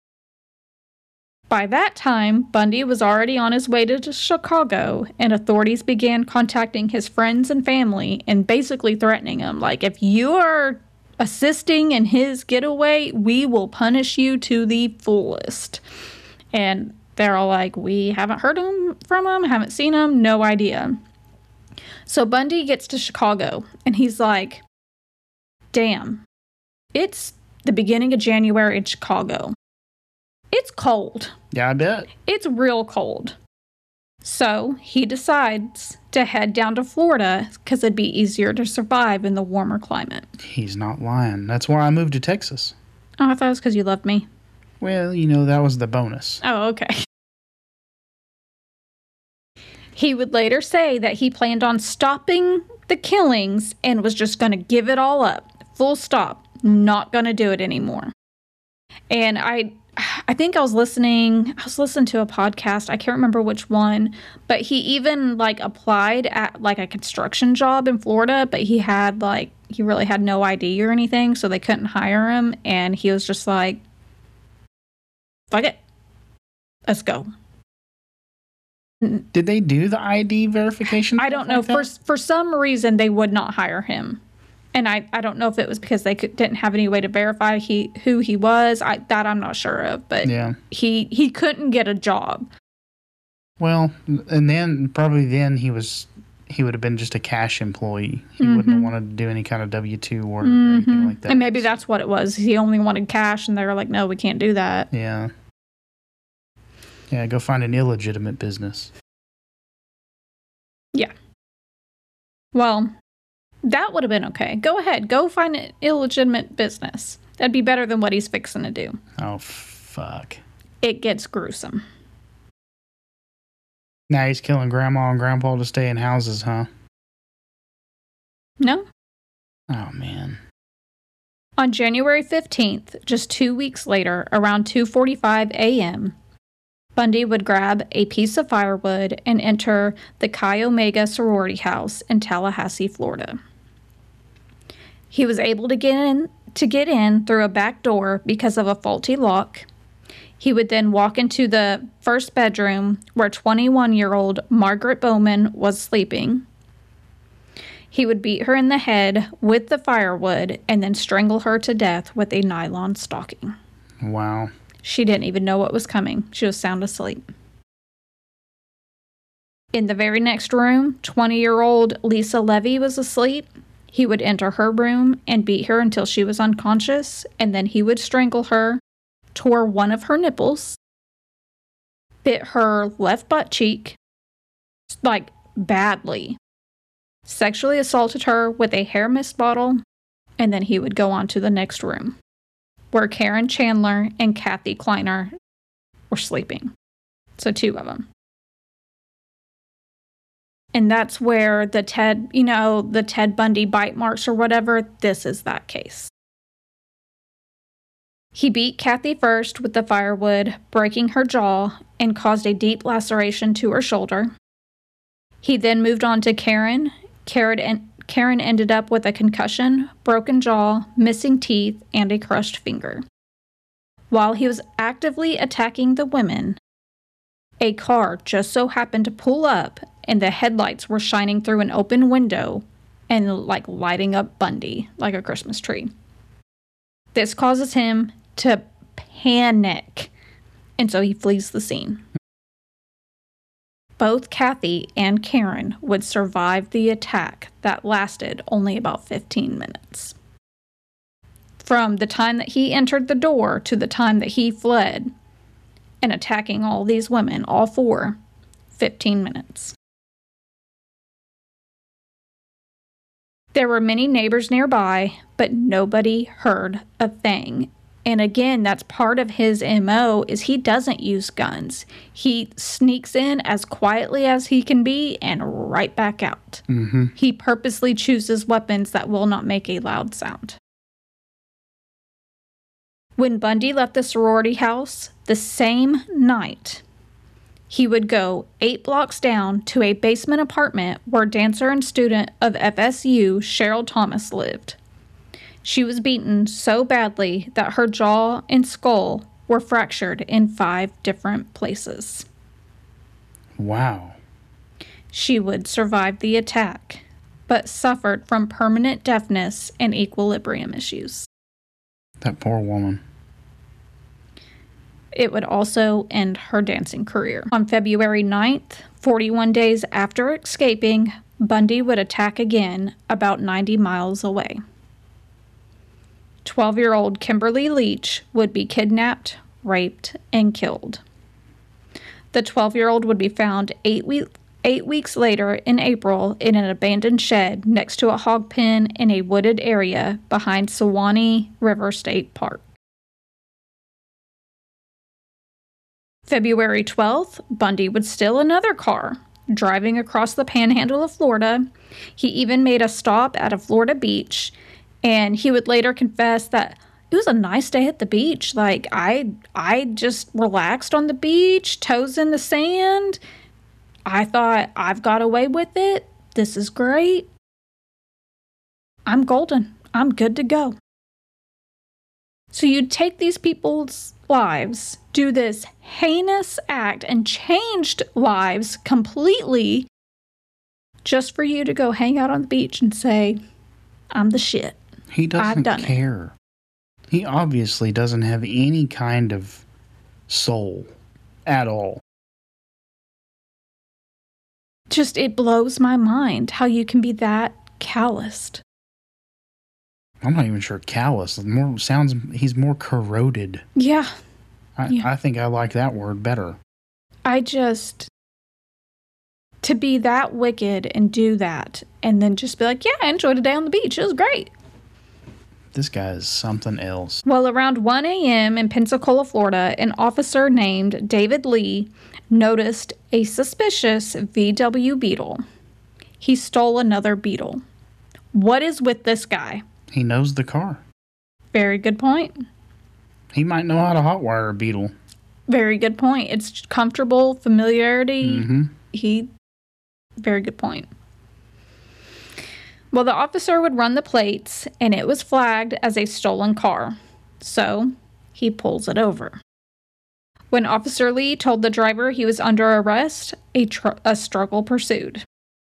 By that time, Bundy was already on his way to Chicago, and authorities began contacting his friends and family and basically threatening him, like, if you are assisting in his getaway, we will punish you to the fullest. And they're all like, we haven't heard him from him, haven't seen him, no idea. So Bundy gets to Chicago, and he's like, damn, it's the beginning of January in Chicago. It's cold. Yeah, I bet. It's real cold. So he decides to head down to Florida because it'd be easier to survive in the warmer climate. He's not lying. That's why I moved to Texas. Oh, I thought it was because you loved me. Well, you know, that was the bonus. Oh, okay. He would later say that he planned on stopping the killings and was just going to give it all up. Full stop. Not going to do it anymore. And I I think I was listening, I was listening to a podcast. I can't remember which one, but he even like applied at like a construction job in Florida, but he had like, he really had no I D or anything, so they couldn't hire him. And he was just like, fuck it. Let's go. Did they do the I D verification? I don't know. Like for, for some reason, they would not hire him. And I, I don't know if it was because they could, didn't have any way to verify he who he was. I, that I'm not sure of. But yeah. he, he couldn't get a job. Well, and then probably then he was he would have been just a cash employee. He mm-hmm. wouldn't have wanted to do any kind of W two work mm-hmm. or anything like that. And maybe that's what it was. He only wanted cash, and they were like, no, we can't do that. Yeah. Yeah, go find an illegitimate business. Yeah. Well, that would have been okay. Go ahead. Go find an illegitimate business. That'd be better than what he's fixing to do. Oh, fuck. It gets gruesome. Now he's killing grandma and grandpa to stay in houses, huh? No. Oh, man. On January fifteenth, just two weeks later, around two forty-five a.m., Bundy would grab a piece of firewood and enter the Chi Omega sorority house in Tallahassee, Florida. He was able to get in to get in through a back door because of a faulty lock. He would then walk into the first bedroom where twenty-one-year-old Margaret Bowman was sleeping. He would beat her in the head with the firewood and then strangle her to death with a nylon stocking. Wow. She didn't even know what was coming. She was sound asleep. In the very next room, twenty-year-old Lisa Levy was asleep. He would enter her room and beat her until she was unconscious, and then he would strangle her, tore one of her nipples, bit her left butt cheek, like badly, sexually assaulted her with a hair mist bottle, and then he would go on to the next room, where Karen Chandler and Kathy Kleiner were sleeping. So two of them. And that's where the Ted, you know, the Ted Bundy bite marks or whatever, this is that case. He beat Kathy first with the firewood, breaking her jaw and caused a deep laceration to her shoulder. He then moved on to Karen. Karen, en- Karen ended up with a concussion, broken jaw, missing teeth, and a crushed finger. While he was actively attacking the women, a car just so happened to pull up and the headlights were shining through an open window and like lighting up Bundy like a Christmas tree. This causes him to panic, and so he flees the scene. Both Kathy and Karen would survive the attack that lasted only about fifteen minutes. From the time that he entered the door to the time that he fled and attacking all these women, all four, fifteen minutes. There were many neighbors nearby, but nobody heard a thing. And again, that's part of his M O is he doesn't use guns. He sneaks in as quietly as he can be and right back out. Mm-hmm. He purposely chooses weapons that will not make a loud sound. When Bundy left the sorority house the same night, he would go eight blocks down to a basement apartment where dancer and student of F S U Cheryl Thomas lived. She was beaten so badly that her jaw and skull were fractured in five different places. Wow. She would survive the attack, but suffered from permanent deafness and equilibrium issues. That poor woman. It would also end her dancing career. On February ninth, forty-one days after escaping, Bundy would attack again about ninety miles away. twelve-year-old Kimberly Leach would be kidnapped, raped, and killed. The twelve-year-old would be found eight, we- eight weeks later in April in an abandoned shed next to a hog pen in a wooded area behind Suwannee River State Park. February twelfth, Bundy would steal another car, driving across the panhandle of Florida. He even made a stop at a Florida beach, and he would later confess that it was a nice day at the beach. Like, I I just relaxed on the beach, toes in the sand. I thought, I've got away with it. This is great. I'm golden. I'm good to go. So you'd take these people's lives, do this heinous act, and changed lives completely just for you to go hang out on the beach and say, I'm the shit. He doesn't done care. It. He obviously doesn't have any kind of soul at all. Just, it blows my mind how you can be that calloused. I'm not even sure callous. More sounds. He's more corroded. Yeah. I, yeah. I think I like that word better. I just, to be that wicked and do that, and then just be like, yeah, I enjoyed a day on the beach. It was great. This guy is something else. Well, around one a.m. in Pensacola, Florida, an officer named David Lee noticed a suspicious V W Beetle. He stole another Beetle. What is with this guy? He knows the car. Very good point. He might know how to hotwire a Beetle. Very good point. It's comfortable, familiarity. Mm-hmm. He, very good point. Well, the officer would run the plates, and it was flagged as a stolen car. So, he pulls it over. When Officer Lee told the driver he was under arrest, a, tr- a struggle pursued.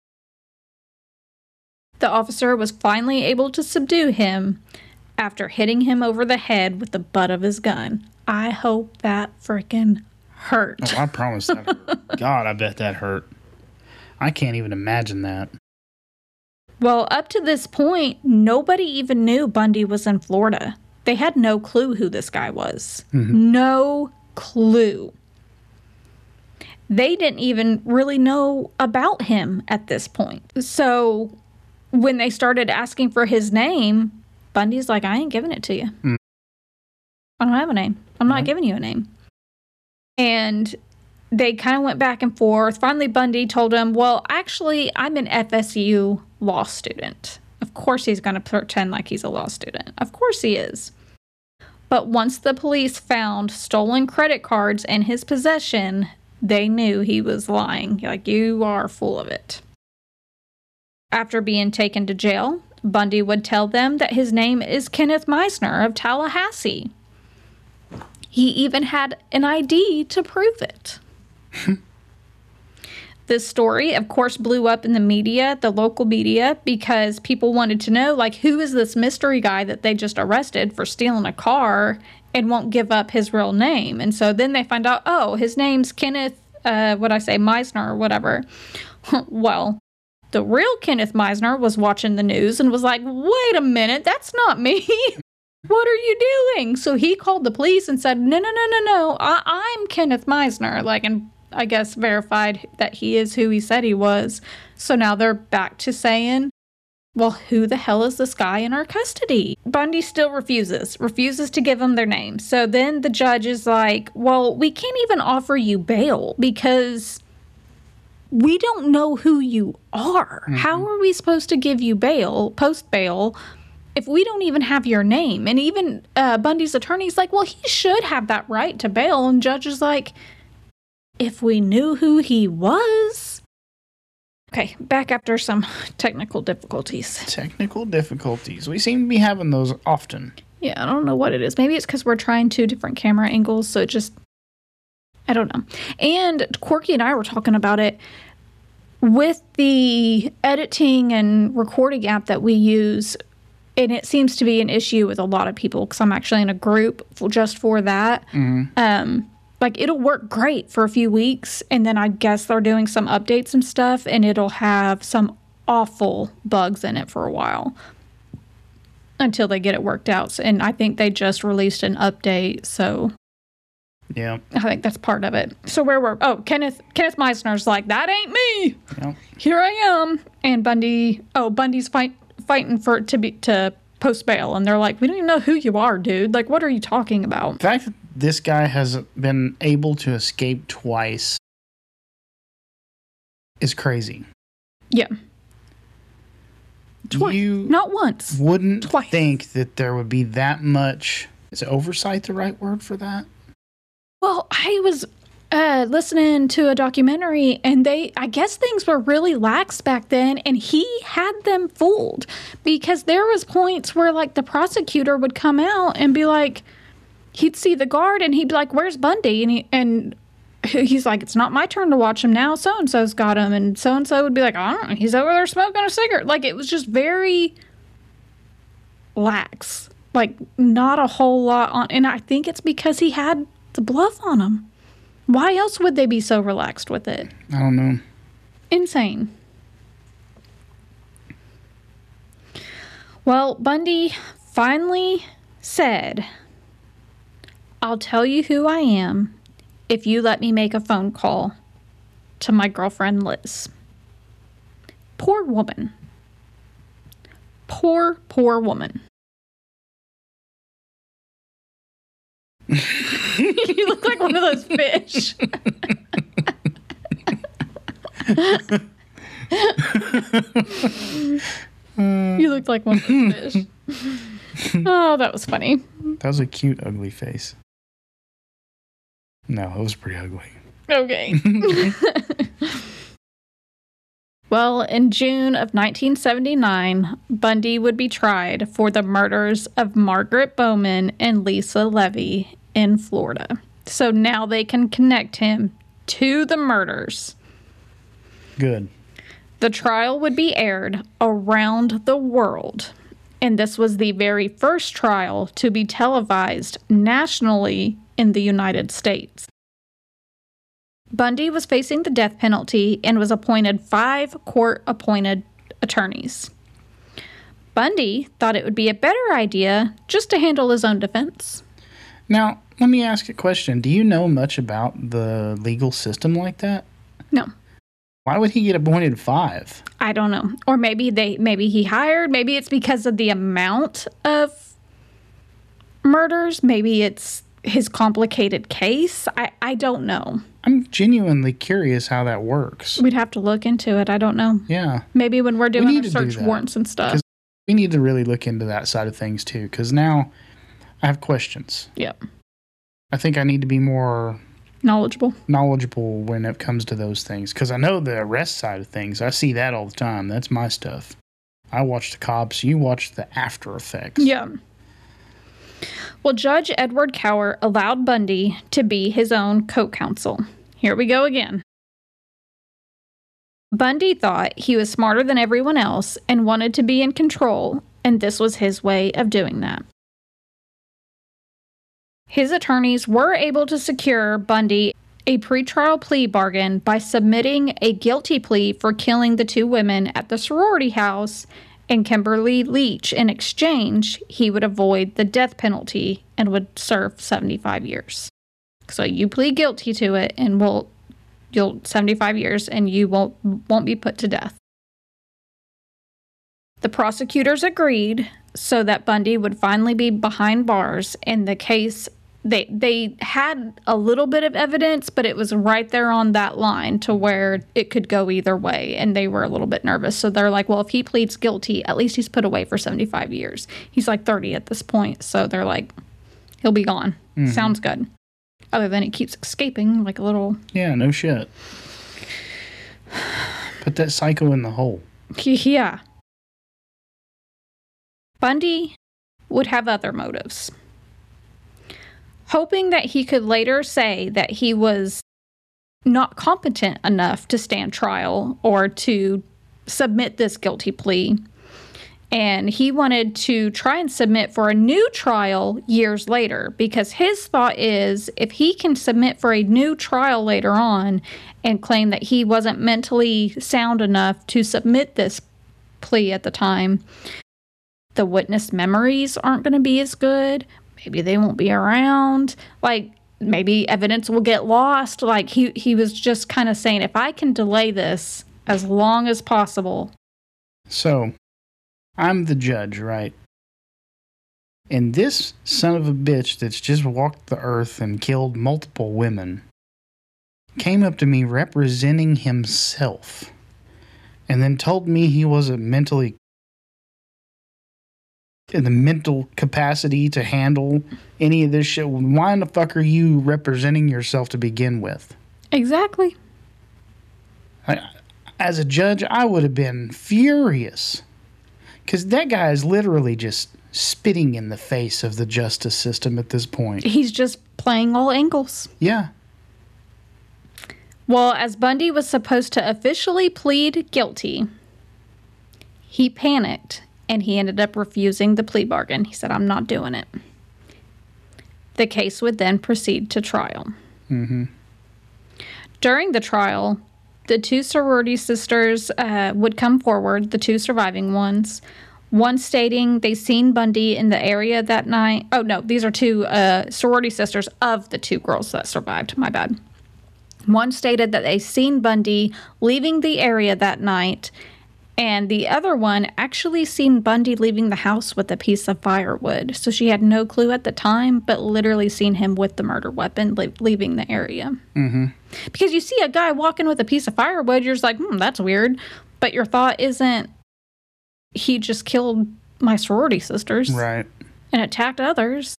The officer was finally able to subdue him after hitting him over the head with the butt of his gun. I hope that frickin' hurt. Oh, I promise that hurt. God, I bet that hurt. I can't even imagine that. Well, up to this point, nobody even knew Bundy was in Florida. They had no clue who this guy was. Mm-hmm. No clue. They didn't even really know about him at this point. So when they started asking for his name, Bundy's like, I ain't giving it to you. Mm. I don't have a name. I'm not mm-hmm. giving you a name. And they kind of went back and forth. Finally, Bundy told him, well, actually, I'm an F S U law student. Of course he's going to pretend like he's a law student. Of course he is. But once the police found stolen credit cards in his possession, they knew he was lying. Like, you are full of it. After being taken to jail, Bundy would tell them that his name is Kenneth Meisner of Tallahassee. He even had an I D to prove it. This story, of course, blew up in the media, the local media, because people wanted to know, like, who is this mystery guy that they just arrested for stealing a car and won't give up his real name? And so then they find out, oh, his name's Kenneth, uh, what I say, Meisner or whatever. Well, the real Kenneth Meisner was watching the news and was like, wait a minute, that's not me. What are you doing? So he called the police and said, no, no, no, no, no, I- I'm Kenneth Meisner. Like, and I guess verified that he is who he said he was. So now they're back to saying, well, who the hell is this guy in our custody? Bundy still refuses, refuses to give them their name. So then the judge is like, well, we can't even offer you bail because we don't know who you are. Mm-hmm. How are we supposed to give you bail, post bail, if we don't even have your name? And even uh, Bundy's attorney's like, well, he should have that right to bail. And judge is like, if we knew who he was. Okay, back after some technical difficulties. Technical difficulties. We seem to be having those often. Yeah, I don't know what it is. Maybe it's because we're trying two different camera angles, so it just, I don't know. And Corky and I were talking about it. With the editing and recording app that we use, and it seems to be an issue with a lot of people, because I'm actually in a group for, just for that. Mm-hmm. Um, like, it'll work great for a few weeks, and then I guess they're doing some updates and stuff, and it'll have some awful bugs in it for a while. until they get it worked out. And I think they just released an update, so Yeah. I think that's part of it. So where were oh Kenneth Kenneth Meisner's like, that ain't me. Yeah. Here I am. And Bundy oh Bundy's fight fighting for to be to post bail, and they're like, we don't even know who you are, dude. Like, what are you talking about? The fact that this guy has been able to escape twice is crazy. Yeah. Twice. You Not once. wouldn't Twice. think that there would be that much. Is oversight the right word for that? Well, I was uh, listening to a documentary, and they, I guess things were really lax back then, and he had them fooled because there was points where, like, the prosecutor would come out and be like, he'd see the guard, and he'd be like, "Where's Bundy?" And he, and he's like, "It's not my turn to watch him now. So and so's got him," and so and so would be like, "I don't know, he's over there smoking a cigarette." Like, it was just very lax, like not a whole lot on, and I think it's because he had the bluff on him. Why else would they be so relaxed with it? I don't know. Insane. Well, Bundy finally said, "I'll tell you who I am if you let me make a phone call to my girlfriend Liz." Poor woman. Poor, poor woman. You look like one of those fish. You looked like one of those fish. Oh, that was funny. That was a cute, ugly face. No, it was pretty ugly. Okay. Well, in June of nineteen seventy-nine, Bundy would be tried for the murders of Margaret Bowman and Lisa Levy in Florida. So now they can connect him to the murders. Good. The trial would be aired around the world, and this was the very first trial to be televised nationally in the United States. Bundy was facing the death penalty and was appointed five court-appointed attorneys. Bundy thought it would be a better idea just to handle his own defense. Now, let me ask a question. Do you know much about the legal system like that? No. Why would he get appointed five? I don't know. Or maybe they maybe he hired, maybe it's because of the amount of murders, maybe it's his complicated case. I, I don't know. I'm genuinely curious how that works. We'd have to look into it. I don't know. Yeah. Maybe when we're doing We our need to do search that. warrants and stuff. 'Cause we need to really look into that side of things too, because now I have questions. Yep. I think I need to be more Knowledgeable. knowledgeable when it comes to those things, because I know the arrest side of things. I see that all the time. That's my stuff. I watch the cops. You watch the after effects. Yeah. Well, Judge Edward Cower allowed Bundy to be his own co-counsel. Here we go again. Bundy thought he was smarter than everyone else and wanted to be in control, and this was his way of doing that. His attorneys were able to secure Bundy a pretrial plea bargain by submitting a guilty plea for killing the two women at the sorority house and Kimberly Leach. In exchange, he would avoid the death penalty and would serve seventy-five years. So you plead guilty to it, and we'll you'll seventy-five years, and you won't won't be put to death. The prosecutors agreed so that Bundy would finally be behind bars, and the case. They they had a little bit of evidence, but it was right there on that line to where it could go either way, and they were a little bit nervous. So they're like, well, if he pleads guilty, at least he's put away for seventy-five years. He's like thirty at this point, so they're like, he'll be gone. Mm-hmm. Sounds good. Other than he keeps escaping like a little... Yeah, no shit. Put that psycho in the hole. Yeah. Bundy would have other motives. Hoping that he could later say that he was not competent enough to stand trial or to submit this guilty plea. And he wanted to try and submit for a new trial years later, because his thought is if he can submit for a new trial later on and claim that he wasn't mentally sound enough to submit this plea at the time, the the witness memories aren't going to be as good. Maybe they won't be around. Like, maybe evidence will get lost. Like, he, he was just kind of saying, if I can delay this as long as possible. So, I'm the judge, right? And this son of a bitch that's just walked the earth and killed multiple women came up to me representing himself and then told me he wasn't mentally in the mental capacity to handle any of this shit. Why in the fuck are you representing yourself to begin with? Exactly. I, as a judge, I would have been furious. Because that guy is literally just spitting in the face of the justice system at this point. He's just playing all angles. Yeah. Well, as Bundy was supposed to officially plead guilty, he panicked and he ended up refusing the plea bargain. He said, I'm not doing it. The case would then proceed to trial. Mm-hmm. During the trial, the two sorority sisters uh, would come forward, the two surviving ones, one stating they seen Bundy in the area that night. Oh, no, these are two uh, sorority sisters of the two girls that survived. My bad. One stated that they seen Bundy leaving the area that night, and the other one actually seen Bundy leaving the house with a piece of firewood. So she had no clue at the time, but literally seen him with the murder weapon le- leaving the area. Mm-hmm. Because you see a guy walking with a piece of firewood, you're just like, hmm, that's weird. But your thought isn't, he just killed my sorority sisters. Right. And attacked others.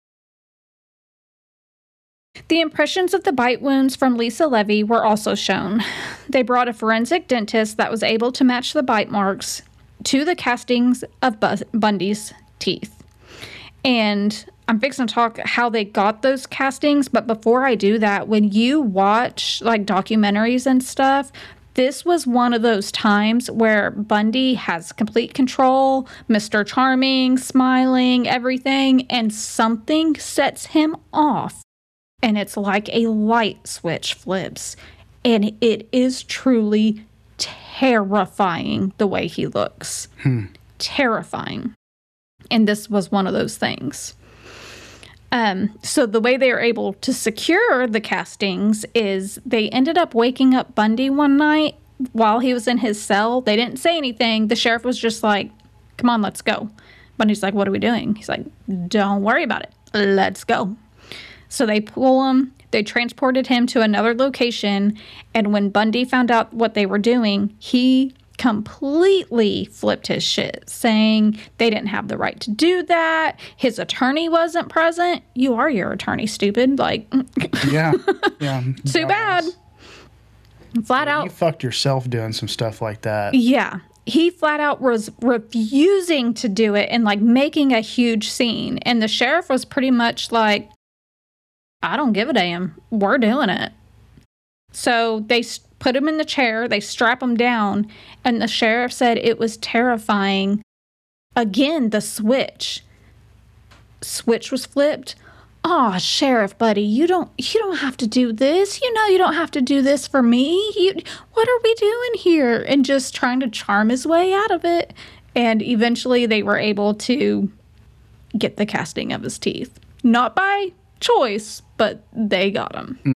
The impressions of the bite wounds from Lisa Levy were also shown. They brought a forensic dentist that was able to match the bite marks to the castings of Bu- Bundy's teeth. And I'm fixing to talk how they got those castings, but before I do that, when you watch like documentaries and stuff, this was one of those times where Bundy has complete control, Mister Charming, smiling, everything, and something sets him off. And it's like a light switch flips. And it is truly terrifying the way he looks. Hmm. Terrifying. And this was one of those things. Um, so the way they were able to secure the castings is they ended up waking up Bundy one night while he was in his cell. They didn't say anything. The sheriff was just like, come on, let's go. Bundy's like, what are we doing? He's like, don't worry about it. Let's go. So they pull him, they transported him to another location, and when Bundy found out what they were doing, he completely flipped his shit, saying they didn't have the right to do that, his attorney wasn't present. You are your attorney, stupid. Like, yeah, yeah. Too bad. Flat yeah, out. You fucked yourself doing some stuff like that. Yeah. He flat out was refusing to do it and, like, making a huge scene. And the sheriff was pretty much like, I don't give a damn. We're doing it. So they put him in the chair. They strap him down. And the sheriff said it was terrifying. Again, the switch. Switch was flipped. Oh, sheriff buddy, you don't you don't have to do this. You know you don't have to do this for me. You, what are we doing here? And just trying to charm his way out of it. And eventually they were able to get the casting of his teeth. Not by choice, but they got him. Mm.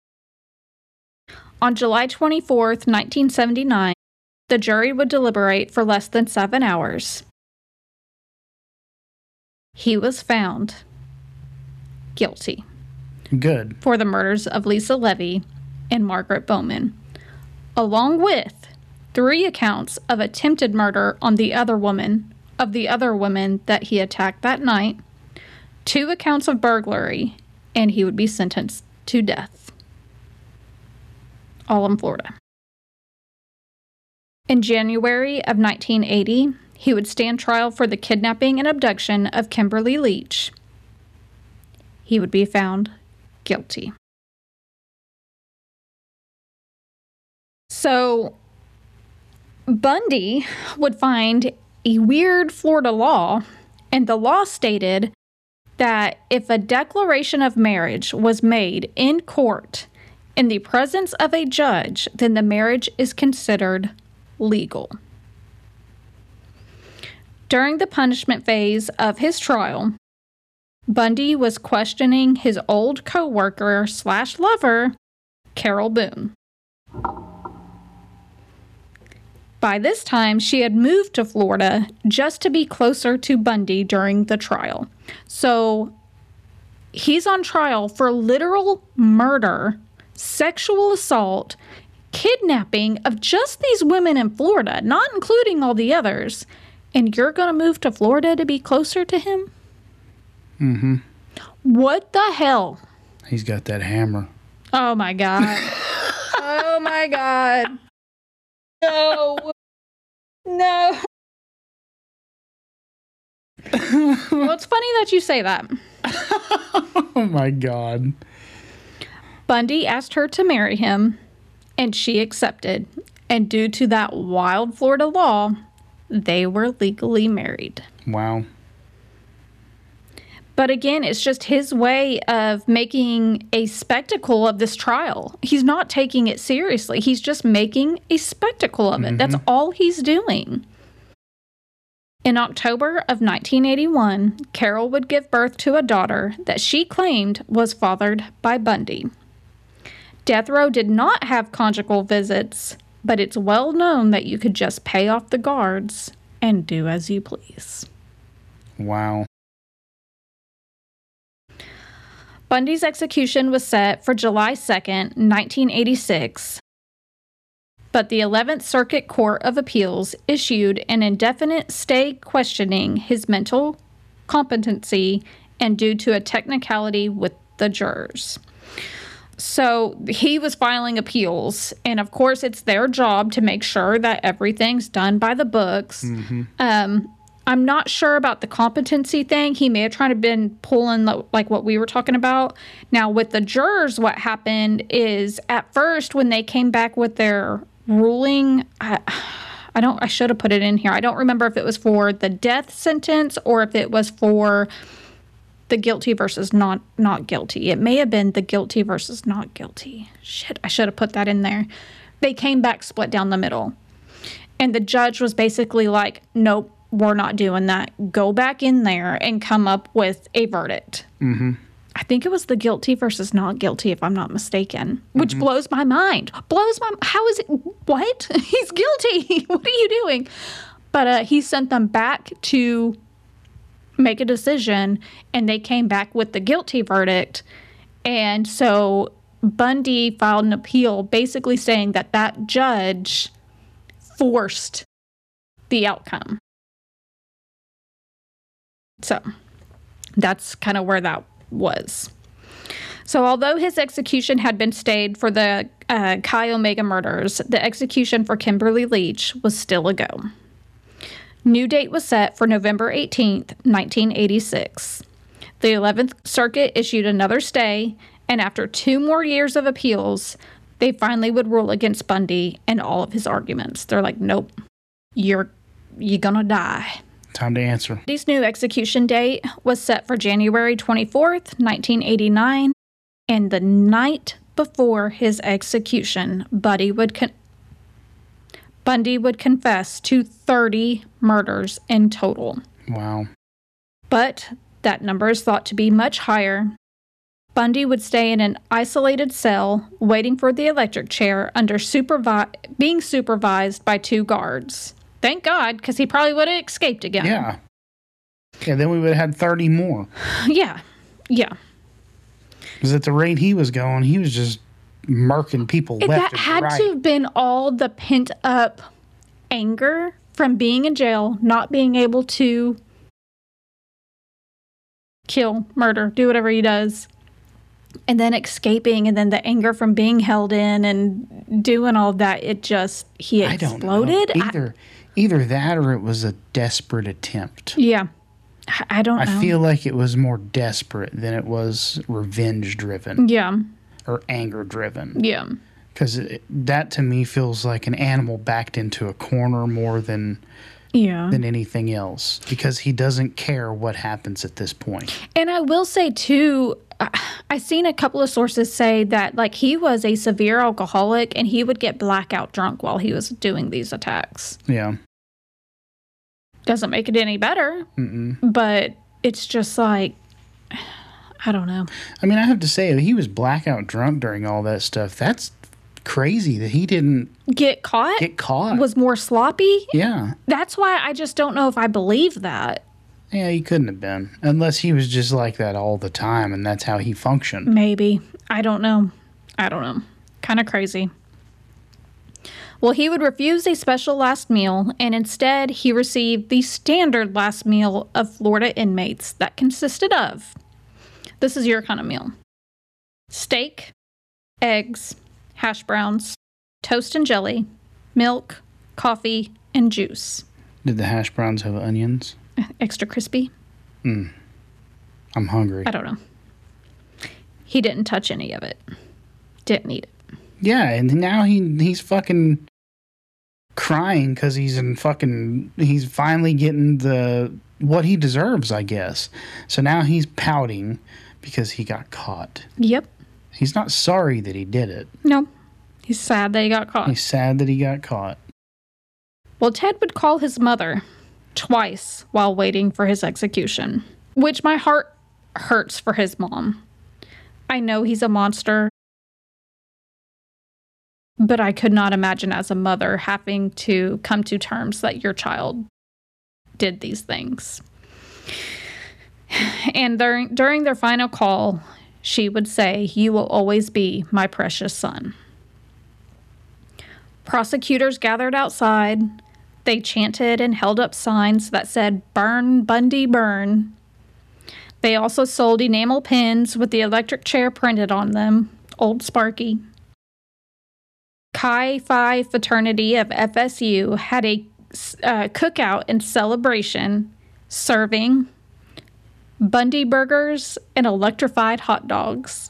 On July twenty-fourth, nineteen seventy-nine, the jury would deliberate for less than seven hours. He was found guilty. Good. For the murders of Lisa Levy and Margaret Bowman, along with three accounts of attempted murder on the other woman, of the other women that he attacked that night, two accounts of burglary, and he would be sentenced to death. All in Florida. In January of nineteen eighty, he would stand trial for the kidnapping and abduction of Kimberly Leach. He would be found guilty. So, Bundy would find a weird Florida law, and the law stated that if a declaration of marriage was made in court in the presence of a judge, then the marriage is considered legal. During the punishment phase of his trial, Bundy was questioning his old co-worker slash lover, Carol Boone. By this time, she had moved to Florida just to be closer to Bundy during the trial. So he's on trial for literal murder, sexual assault, kidnapping of just these women in Florida, not including all the others. And you're going to move to Florida to be closer to him? Mm-hmm. What the hell? He's got that hammer. Oh, my God. Oh, my God. No. No. Well, it's funny that you say that. Oh, my God. Bundy asked her to marry him, and she accepted. And due to that wild Florida law, they were legally married. Wow. But again, it's just his way of making a spectacle of this trial. He's not taking it seriously. He's just making a spectacle of it. Mm-hmm. That's all he's doing. In October of nineteen eighty-one, Carol would give birth to a daughter that she claimed was fathered by Bundy. Death Row did not have conjugal visits, but it's well known that you could just pay off the guards and do as you please. Wow. Bundy's execution was set for July second, nineteen eighty-six, but the eleventh Circuit Court of Appeals issued an indefinite stay questioning his mental competency and due to a technicality with the jurors. So he was filing appeals, and of course it's their job to make sure that everything's done by the books. Mm-hmm. Um, I'm not sure about the competency thing. He may have tried to been pulling the, like what we were talking about. Now with the jurors, what happened is at first when they came back with their ruling, I, I don't. I should have put it in here. I don't remember if it was for the death sentence or if it was for the guilty versus not not guilty. It may have been the guilty versus not guilty. Shit, I should have put that in there. They came back split down the middle. And the judge was basically like, nope, we're not doing that. Go back in there and come up with a verdict. Mm-hmm. I think it was the guilty versus not guilty, if I'm not mistaken, which mm-hmm. blows my mind. Blows my... How is it... What? He's guilty. What are you doing? But uh, he sent them back to make a decision, and they came back with the guilty verdict. And so Bundy filed an appeal basically saying that that judge forced the outcome. So that's kind of where that was. So although his execution had been stayed for the uh, Chi Omega murders, the execution for Kimberly Leach was still a go. New date was set for November eighteenth, nineteen eighty-six. The eleventh Circuit issued another stay, and after two more years of appeals, they finally would rule against Bundy and all of his arguments. They're like, nope, you're you're gonna die. Time to answer. Bundy's new execution date was set for January twenty-fourth, nineteen eighty-nine, and the night before his execution, Bundy would con- Bundy would confess to thirty murders in total. Wow. But that number is thought to be much higher. Bundy would stay in an isolated cell, waiting for the electric chair, under supervi- being supervised by two guards. Thank God, because he probably would have escaped again. Yeah. Yeah, then we would have had thirty more. Yeah. Yeah. Because at the rate he was going, he was just murking people left and right. That had to have been all the pent-up anger from being in jail, not being able to kill, murder, do whatever he does, and then escaping, and then the anger from being held in and doing all that. It just, he exploded. I don't know. Either, I, either that or it was a desperate attempt. Yeah. I don't I know. I feel like it was more desperate than it was revenge-driven. Yeah. Or anger-driven. Yeah. Because that, to me, feels like an animal backed into a corner more than... Yeah. than anything else, because he doesn't care what happens at this point. And I will say, too, I've seen a couple of sources say that, like, he was a severe alcoholic and he would get blackout drunk while he was doing these attacks. Yeah. Doesn't make it any better. Mm-mm. But it's just like, I don't know. I mean, I have to say, he was blackout drunk during all that stuff. That's crazy that he didn't get caught. Get caught. Was more sloppy. Yeah. That's why I just don't know if I believe that. Yeah, he couldn't have been. Unless he was just like that all the time and that's how he functioned. Maybe. I don't know. I don't know. Kind of crazy. Well, he would refuse a special last meal, and instead he received the standard last meal of Florida inmates that consisted of, this is your kind of meal, steak, eggs, hash browns, toast and jelly, milk, coffee, and juice. Did the hash browns have onions? Extra crispy. Mm. I'm hungry. I don't know. He didn't touch any of it. Didn't eat it. Yeah, and now he he's fucking crying because he's in fucking... He's finally getting the... what he deserves, I guess. So now he's pouting because he got caught. Yep. He's not sorry that he did it. No. He's sad that he got caught. He's sad that he got caught. Well, Ted would call his mother twice while waiting for his execution, which my heart hurts for his mom. I know he's a monster, but I could not imagine as a mother having to come to terms that your child did these things. And during, during their final call, she would say, "You will always be my precious son." Prosecutors gathered outside. They chanted and held up signs that said, "Burn, Bundy, burn." They also sold enamel pins with the electric chair printed on them. Old Sparky. Chi Phi fraternity of F S U had a uh, cookout and celebration serving Bundy burgers and electrified hot dogs.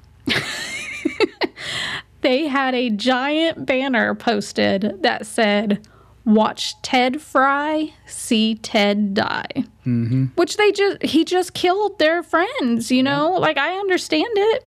They had a giant banner posted that said, "Watch Ted fry, see Ted die." Mm-hmm. Which they just, he just killed their friends, you know? Like, I understand it.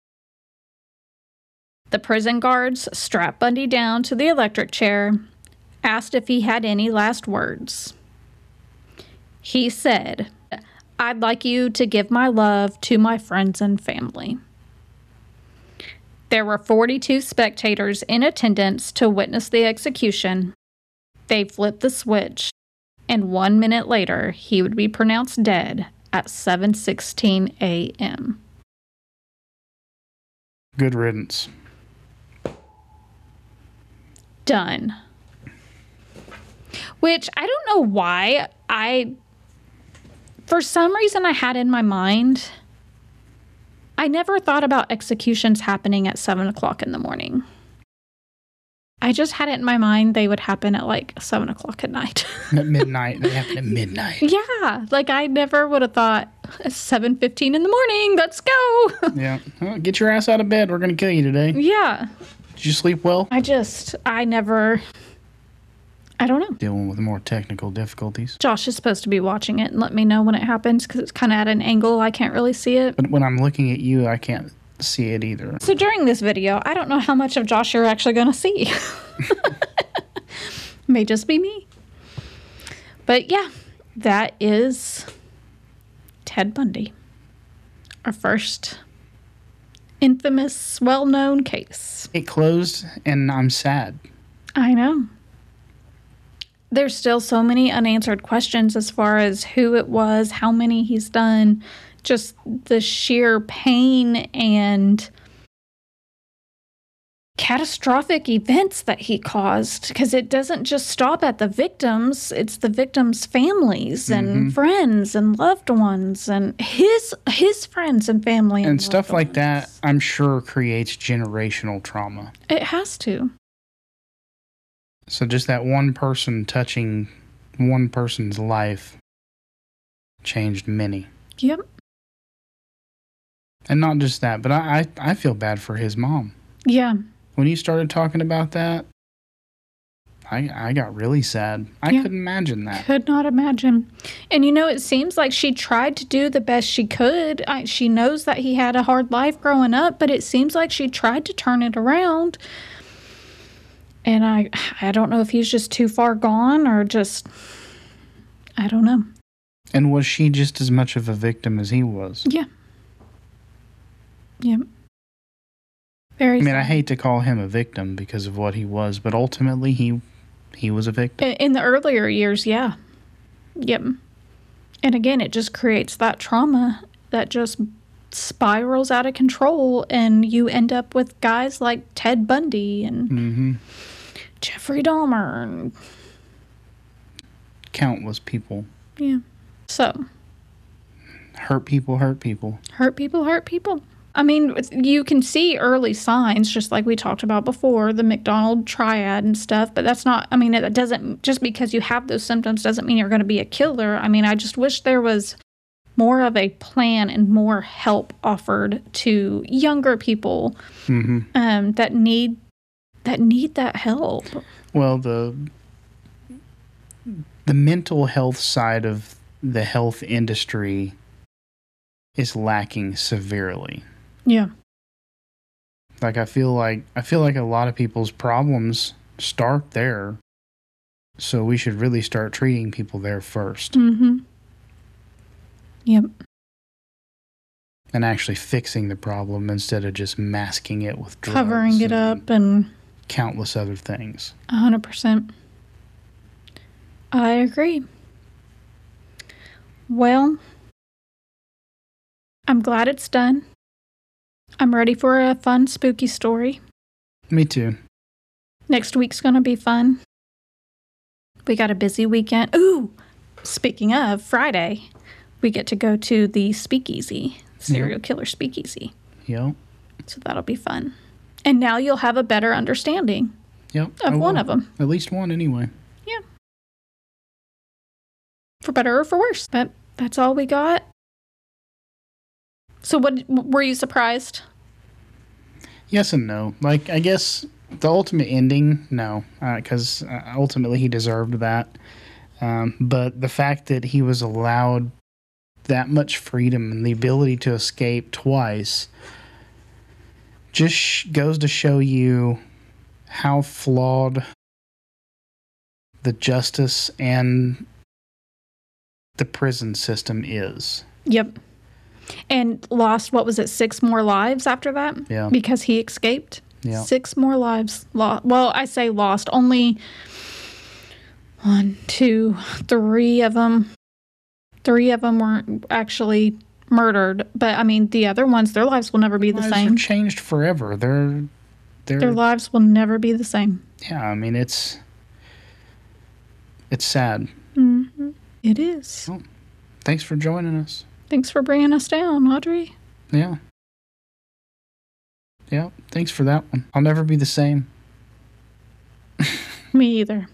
The prison guards strapped Bundy down to the electric chair, asked if he had any last words. He said, "I'd like you to give my love to my friends and family." There were forty-two spectators in attendance to witness the execution. They flipped the switch, and one minute later, he would be pronounced dead at seven sixteen a.m. Good riddance. Done. Which, I don't know why, I, for some reason I had in my mind, I never thought about executions happening at seven o'clock in the morning. I just had it in my mind they would happen at like seven o'clock at night. At midnight. They happen at midnight. Yeah. Like I never would have thought seven fifteen in the morning. Let's go. Yeah. Well, get your ass out of bed. We're going to kill you today. Yeah. Did you sleep well? I just, I never, I don't know. Dealing with more technical difficulties. Josh is supposed to be watching it and let me know when it happens because it's kind of at an angle. I can't really see it. But when I'm looking at you, I can't see it either. So during this video, I don't know how much of Josh you're actually going to see. May just be me. But yeah, that is Ted Bundy. Our first infamous, well-known case. It closed and I'm sad. I know. There's still so many unanswered questions as far as who it was, how many he's done, just the sheer pain and catastrophic events that he caused, because it doesn't just stop at the victims, it's the victims' families and mm-hmm. friends and loved ones and his his friends and family and, and stuff like ones. That I'm sure creates generational trauma. It has to. So just that one person touching one person's life changed many. Yep. And not just that, but I, I, I feel bad for his mom. Yeah. When you started talking about that, I I got really sad. I yeah. couldn't imagine that. Could not imagine. And you know, it seems like she tried to do the best she could. I, she knows that he had a hard life growing up, but it seems like she tried to turn it around. And I, I don't know if he's just too far gone or just, I don't know. I don't know. And was she just as much of a victim as he was? Yeah. Yeah. Very I mean, sad. I hate to call him a victim because of what he was, but ultimately he he was a victim. In the earlier years, yeah. Yep. And again, it just creates that trauma that just spirals out of control, and you end up with guys like Ted Bundy and Mm-hmm. Jeffrey Dahmer and Countless people. yeah. So, Hurt people hurt people. hurt people hurt people. I mean, it's- you can see early signs, just like we talked about before, the McDonald triad and stuff, but that's not, I mean, it doesn't, just because you have those symptoms doesn't mean you're going to be a killer. I mean, I just wish there was more of a plan and more help offered to younger people Mm-hmm. um, that need that need that help. Well, the the mental health side of the health industry is lacking severely. Yeah. Like I feel like I feel like a lot of people's problems start there. So we should really start treating people there first Mm-hmm. Yep. and actually fixing the problem instead of just masking it with drugs Covering it and up and countless other things. one hundred percent. I agree. Well, I'm glad it's done. I'm ready for a fun, spooky story. Me too. Next week's going to be fun. We got a busy weekend. Ooh, speaking of, Friday, we get to go to the Speakeasy, serial killer Speakeasy. Yep. So that'll be fun. And now you'll have a better understanding Yep. of I one will. of them. At least one anyway. Yeah. For better or for worse. But that's all we got. So what were you surprised? Yes and no. Like, I guess the ultimate ending, no, because uh, ultimately he deserved that. Um, but the fact that he was allowed that much freedom and the ability to escape twice just sh- goes to show you how flawed the justice and the prison system is. Yep. And lost, what was it, six more lives after that? Yeah. Because he escaped? Yeah. Six more lives lost. Well, I say lost. Only one, two, three of them. Three of them weren't actually murdered. But, I mean, the other ones, their lives will never be the Lives same. are changed forever. They're, they're, Their lives will never be the same. yeah, I mean, it's, it's sad. Mm-hmm. It is. Oh. Thanks for joining us. Thanks for bringing us down, Audrey. Yeah. Yeah, thanks for that one. I'll never be the same. Me either.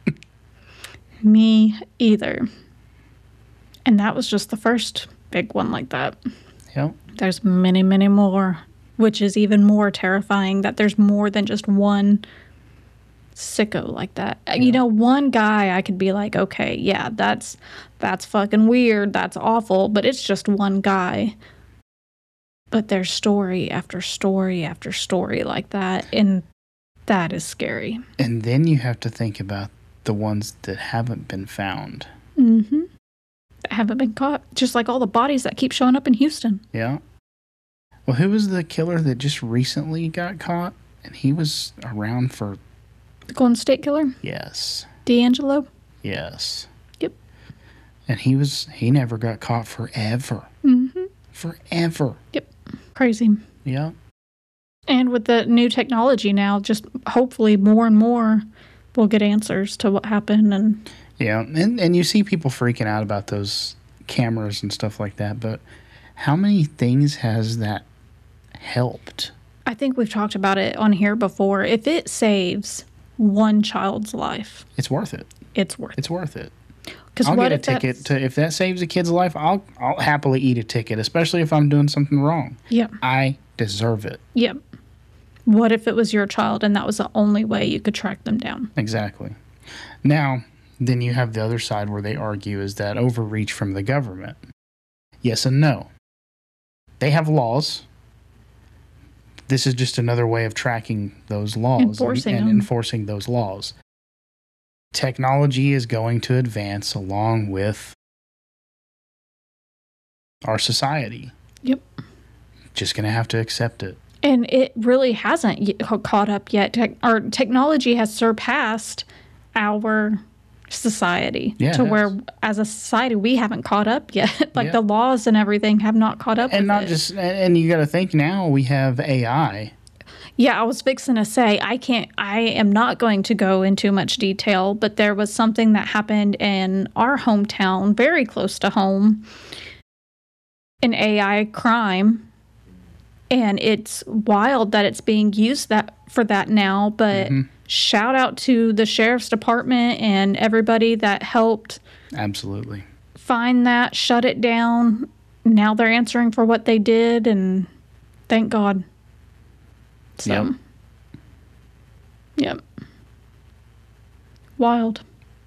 Me either. And that was just the first big one like that. Yep. There's many, many more, which is even more terrifying that there's more than just one sicko like that. Yeah. You know, one guy I could be like, okay, yeah, that's that's fucking weird, that's awful, but it's just one guy. But there's story after story after story like that, and that is scary. And then you have to think about the ones that haven't been found. Mm-hmm. That haven't been caught. Just like all the bodies that keep showing up in Houston. Yeah. Well, who was the killer that just recently got caught? And he was around for... The Golden State Killer? Yes. D'Angelo? Yes. Yep. And he was... He never got caught forever. Mm-hmm. Forever. Yep. Crazy. Yeah. And with the new technology now, just hopefully more and more we'll get answers to what happened. And Yeah. And, and you see people freaking out about those cameras and stuff like that. But how many things has that helped? I think we've talked about it on here before. If it saves one child's life, It's worth it. it's worth it. It's worth it. Because I'll what get a if that's- ticket to if that saves a kid's life. I'll I'll happily eat a ticket, especially if I'm doing something wrong. Yep. I deserve it. Yep. What if it was your child and that was the only way you could track them down? Exactly. Now, then you have the other side where they argue is that overreach from the government. Yes and no. They have laws. This is just another way of tracking those laws Enforcing and, and them. enforcing those laws. technology is going to advance along with our society. Yep. Just going to have to accept it. And it really hasn't y- caught up yet. Te- our technology has surpassed our society Yeah, to it where, has. as a society, we haven't caught up yet. Like Yeah. the laws and everything have not caught up And with not it. just, and and you got to think now we have A I. Yeah, I was fixing to say, I can't, I am not going to go into much detail, but there was something that happened in our hometown, very close to home, an A I crime. And it's wild that it's being used that for that now, but Mm-hmm. shout out to the sheriff's department and everybody that helped Absolutely. find that, shut it down. Now they're answering for what they did, and thank God. So, Yep. yep. Wild.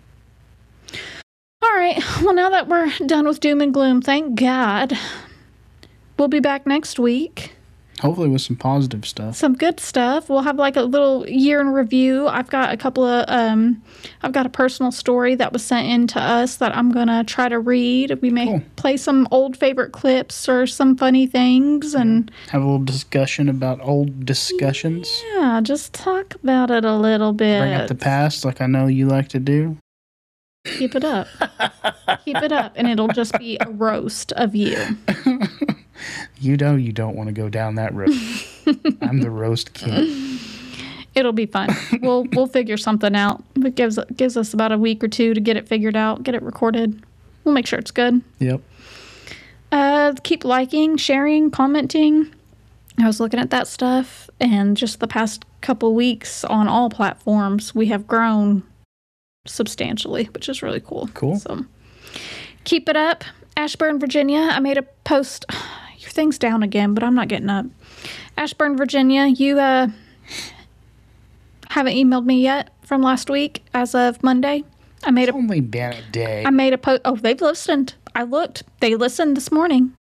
All right. Well, now that we're done with doom and gloom, thank God. We'll be back next week. Hopefully with some positive stuff. Some good stuff. We'll have like a little year in review. I've got a couple of, um, I've got a personal story that was sent in to us that I'm going to try to read. We may Cool. play some old favorite clips or some funny things and Have a little discussion about old discussions. yeah, just talk about it a little bit. Bring up the past like I know you like to do. Keep it up. Keep it up. And it'll just be a roast of you. You know you don't want to go down that road. I'm the roast king. It'll be fun. We'll we'll figure something out. It gives gives us about a week or two to get it figured out, get it recorded. We'll make sure it's good. Yep. Uh, keep liking, sharing, commenting. I was looking at that stuff, and just the past couple weeks on all platforms, we have grown substantially, which is really cool. Cool. So keep it up. Ashburn, Virginia. I made a post. Your thing's down again, but I'm not getting up. Ashburn, Virginia. You uh haven't emailed me yet from last week as of Monday. I made It's a only been a day. I made a post. Oh, they've listened. I looked. They listened this morning.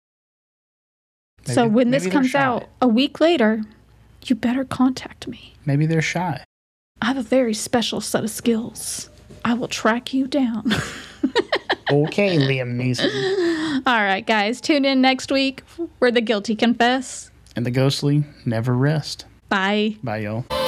so Maybe- when this maybe they're comes shy. out a week later, you better contact me. Maybe they're shy. I have a very special set of skills. I will track you down. Okay, Liam Neeson. All right, guys. Tune in next week where the guilty confess. And the ghostly never rest. Bye. Bye, y'all.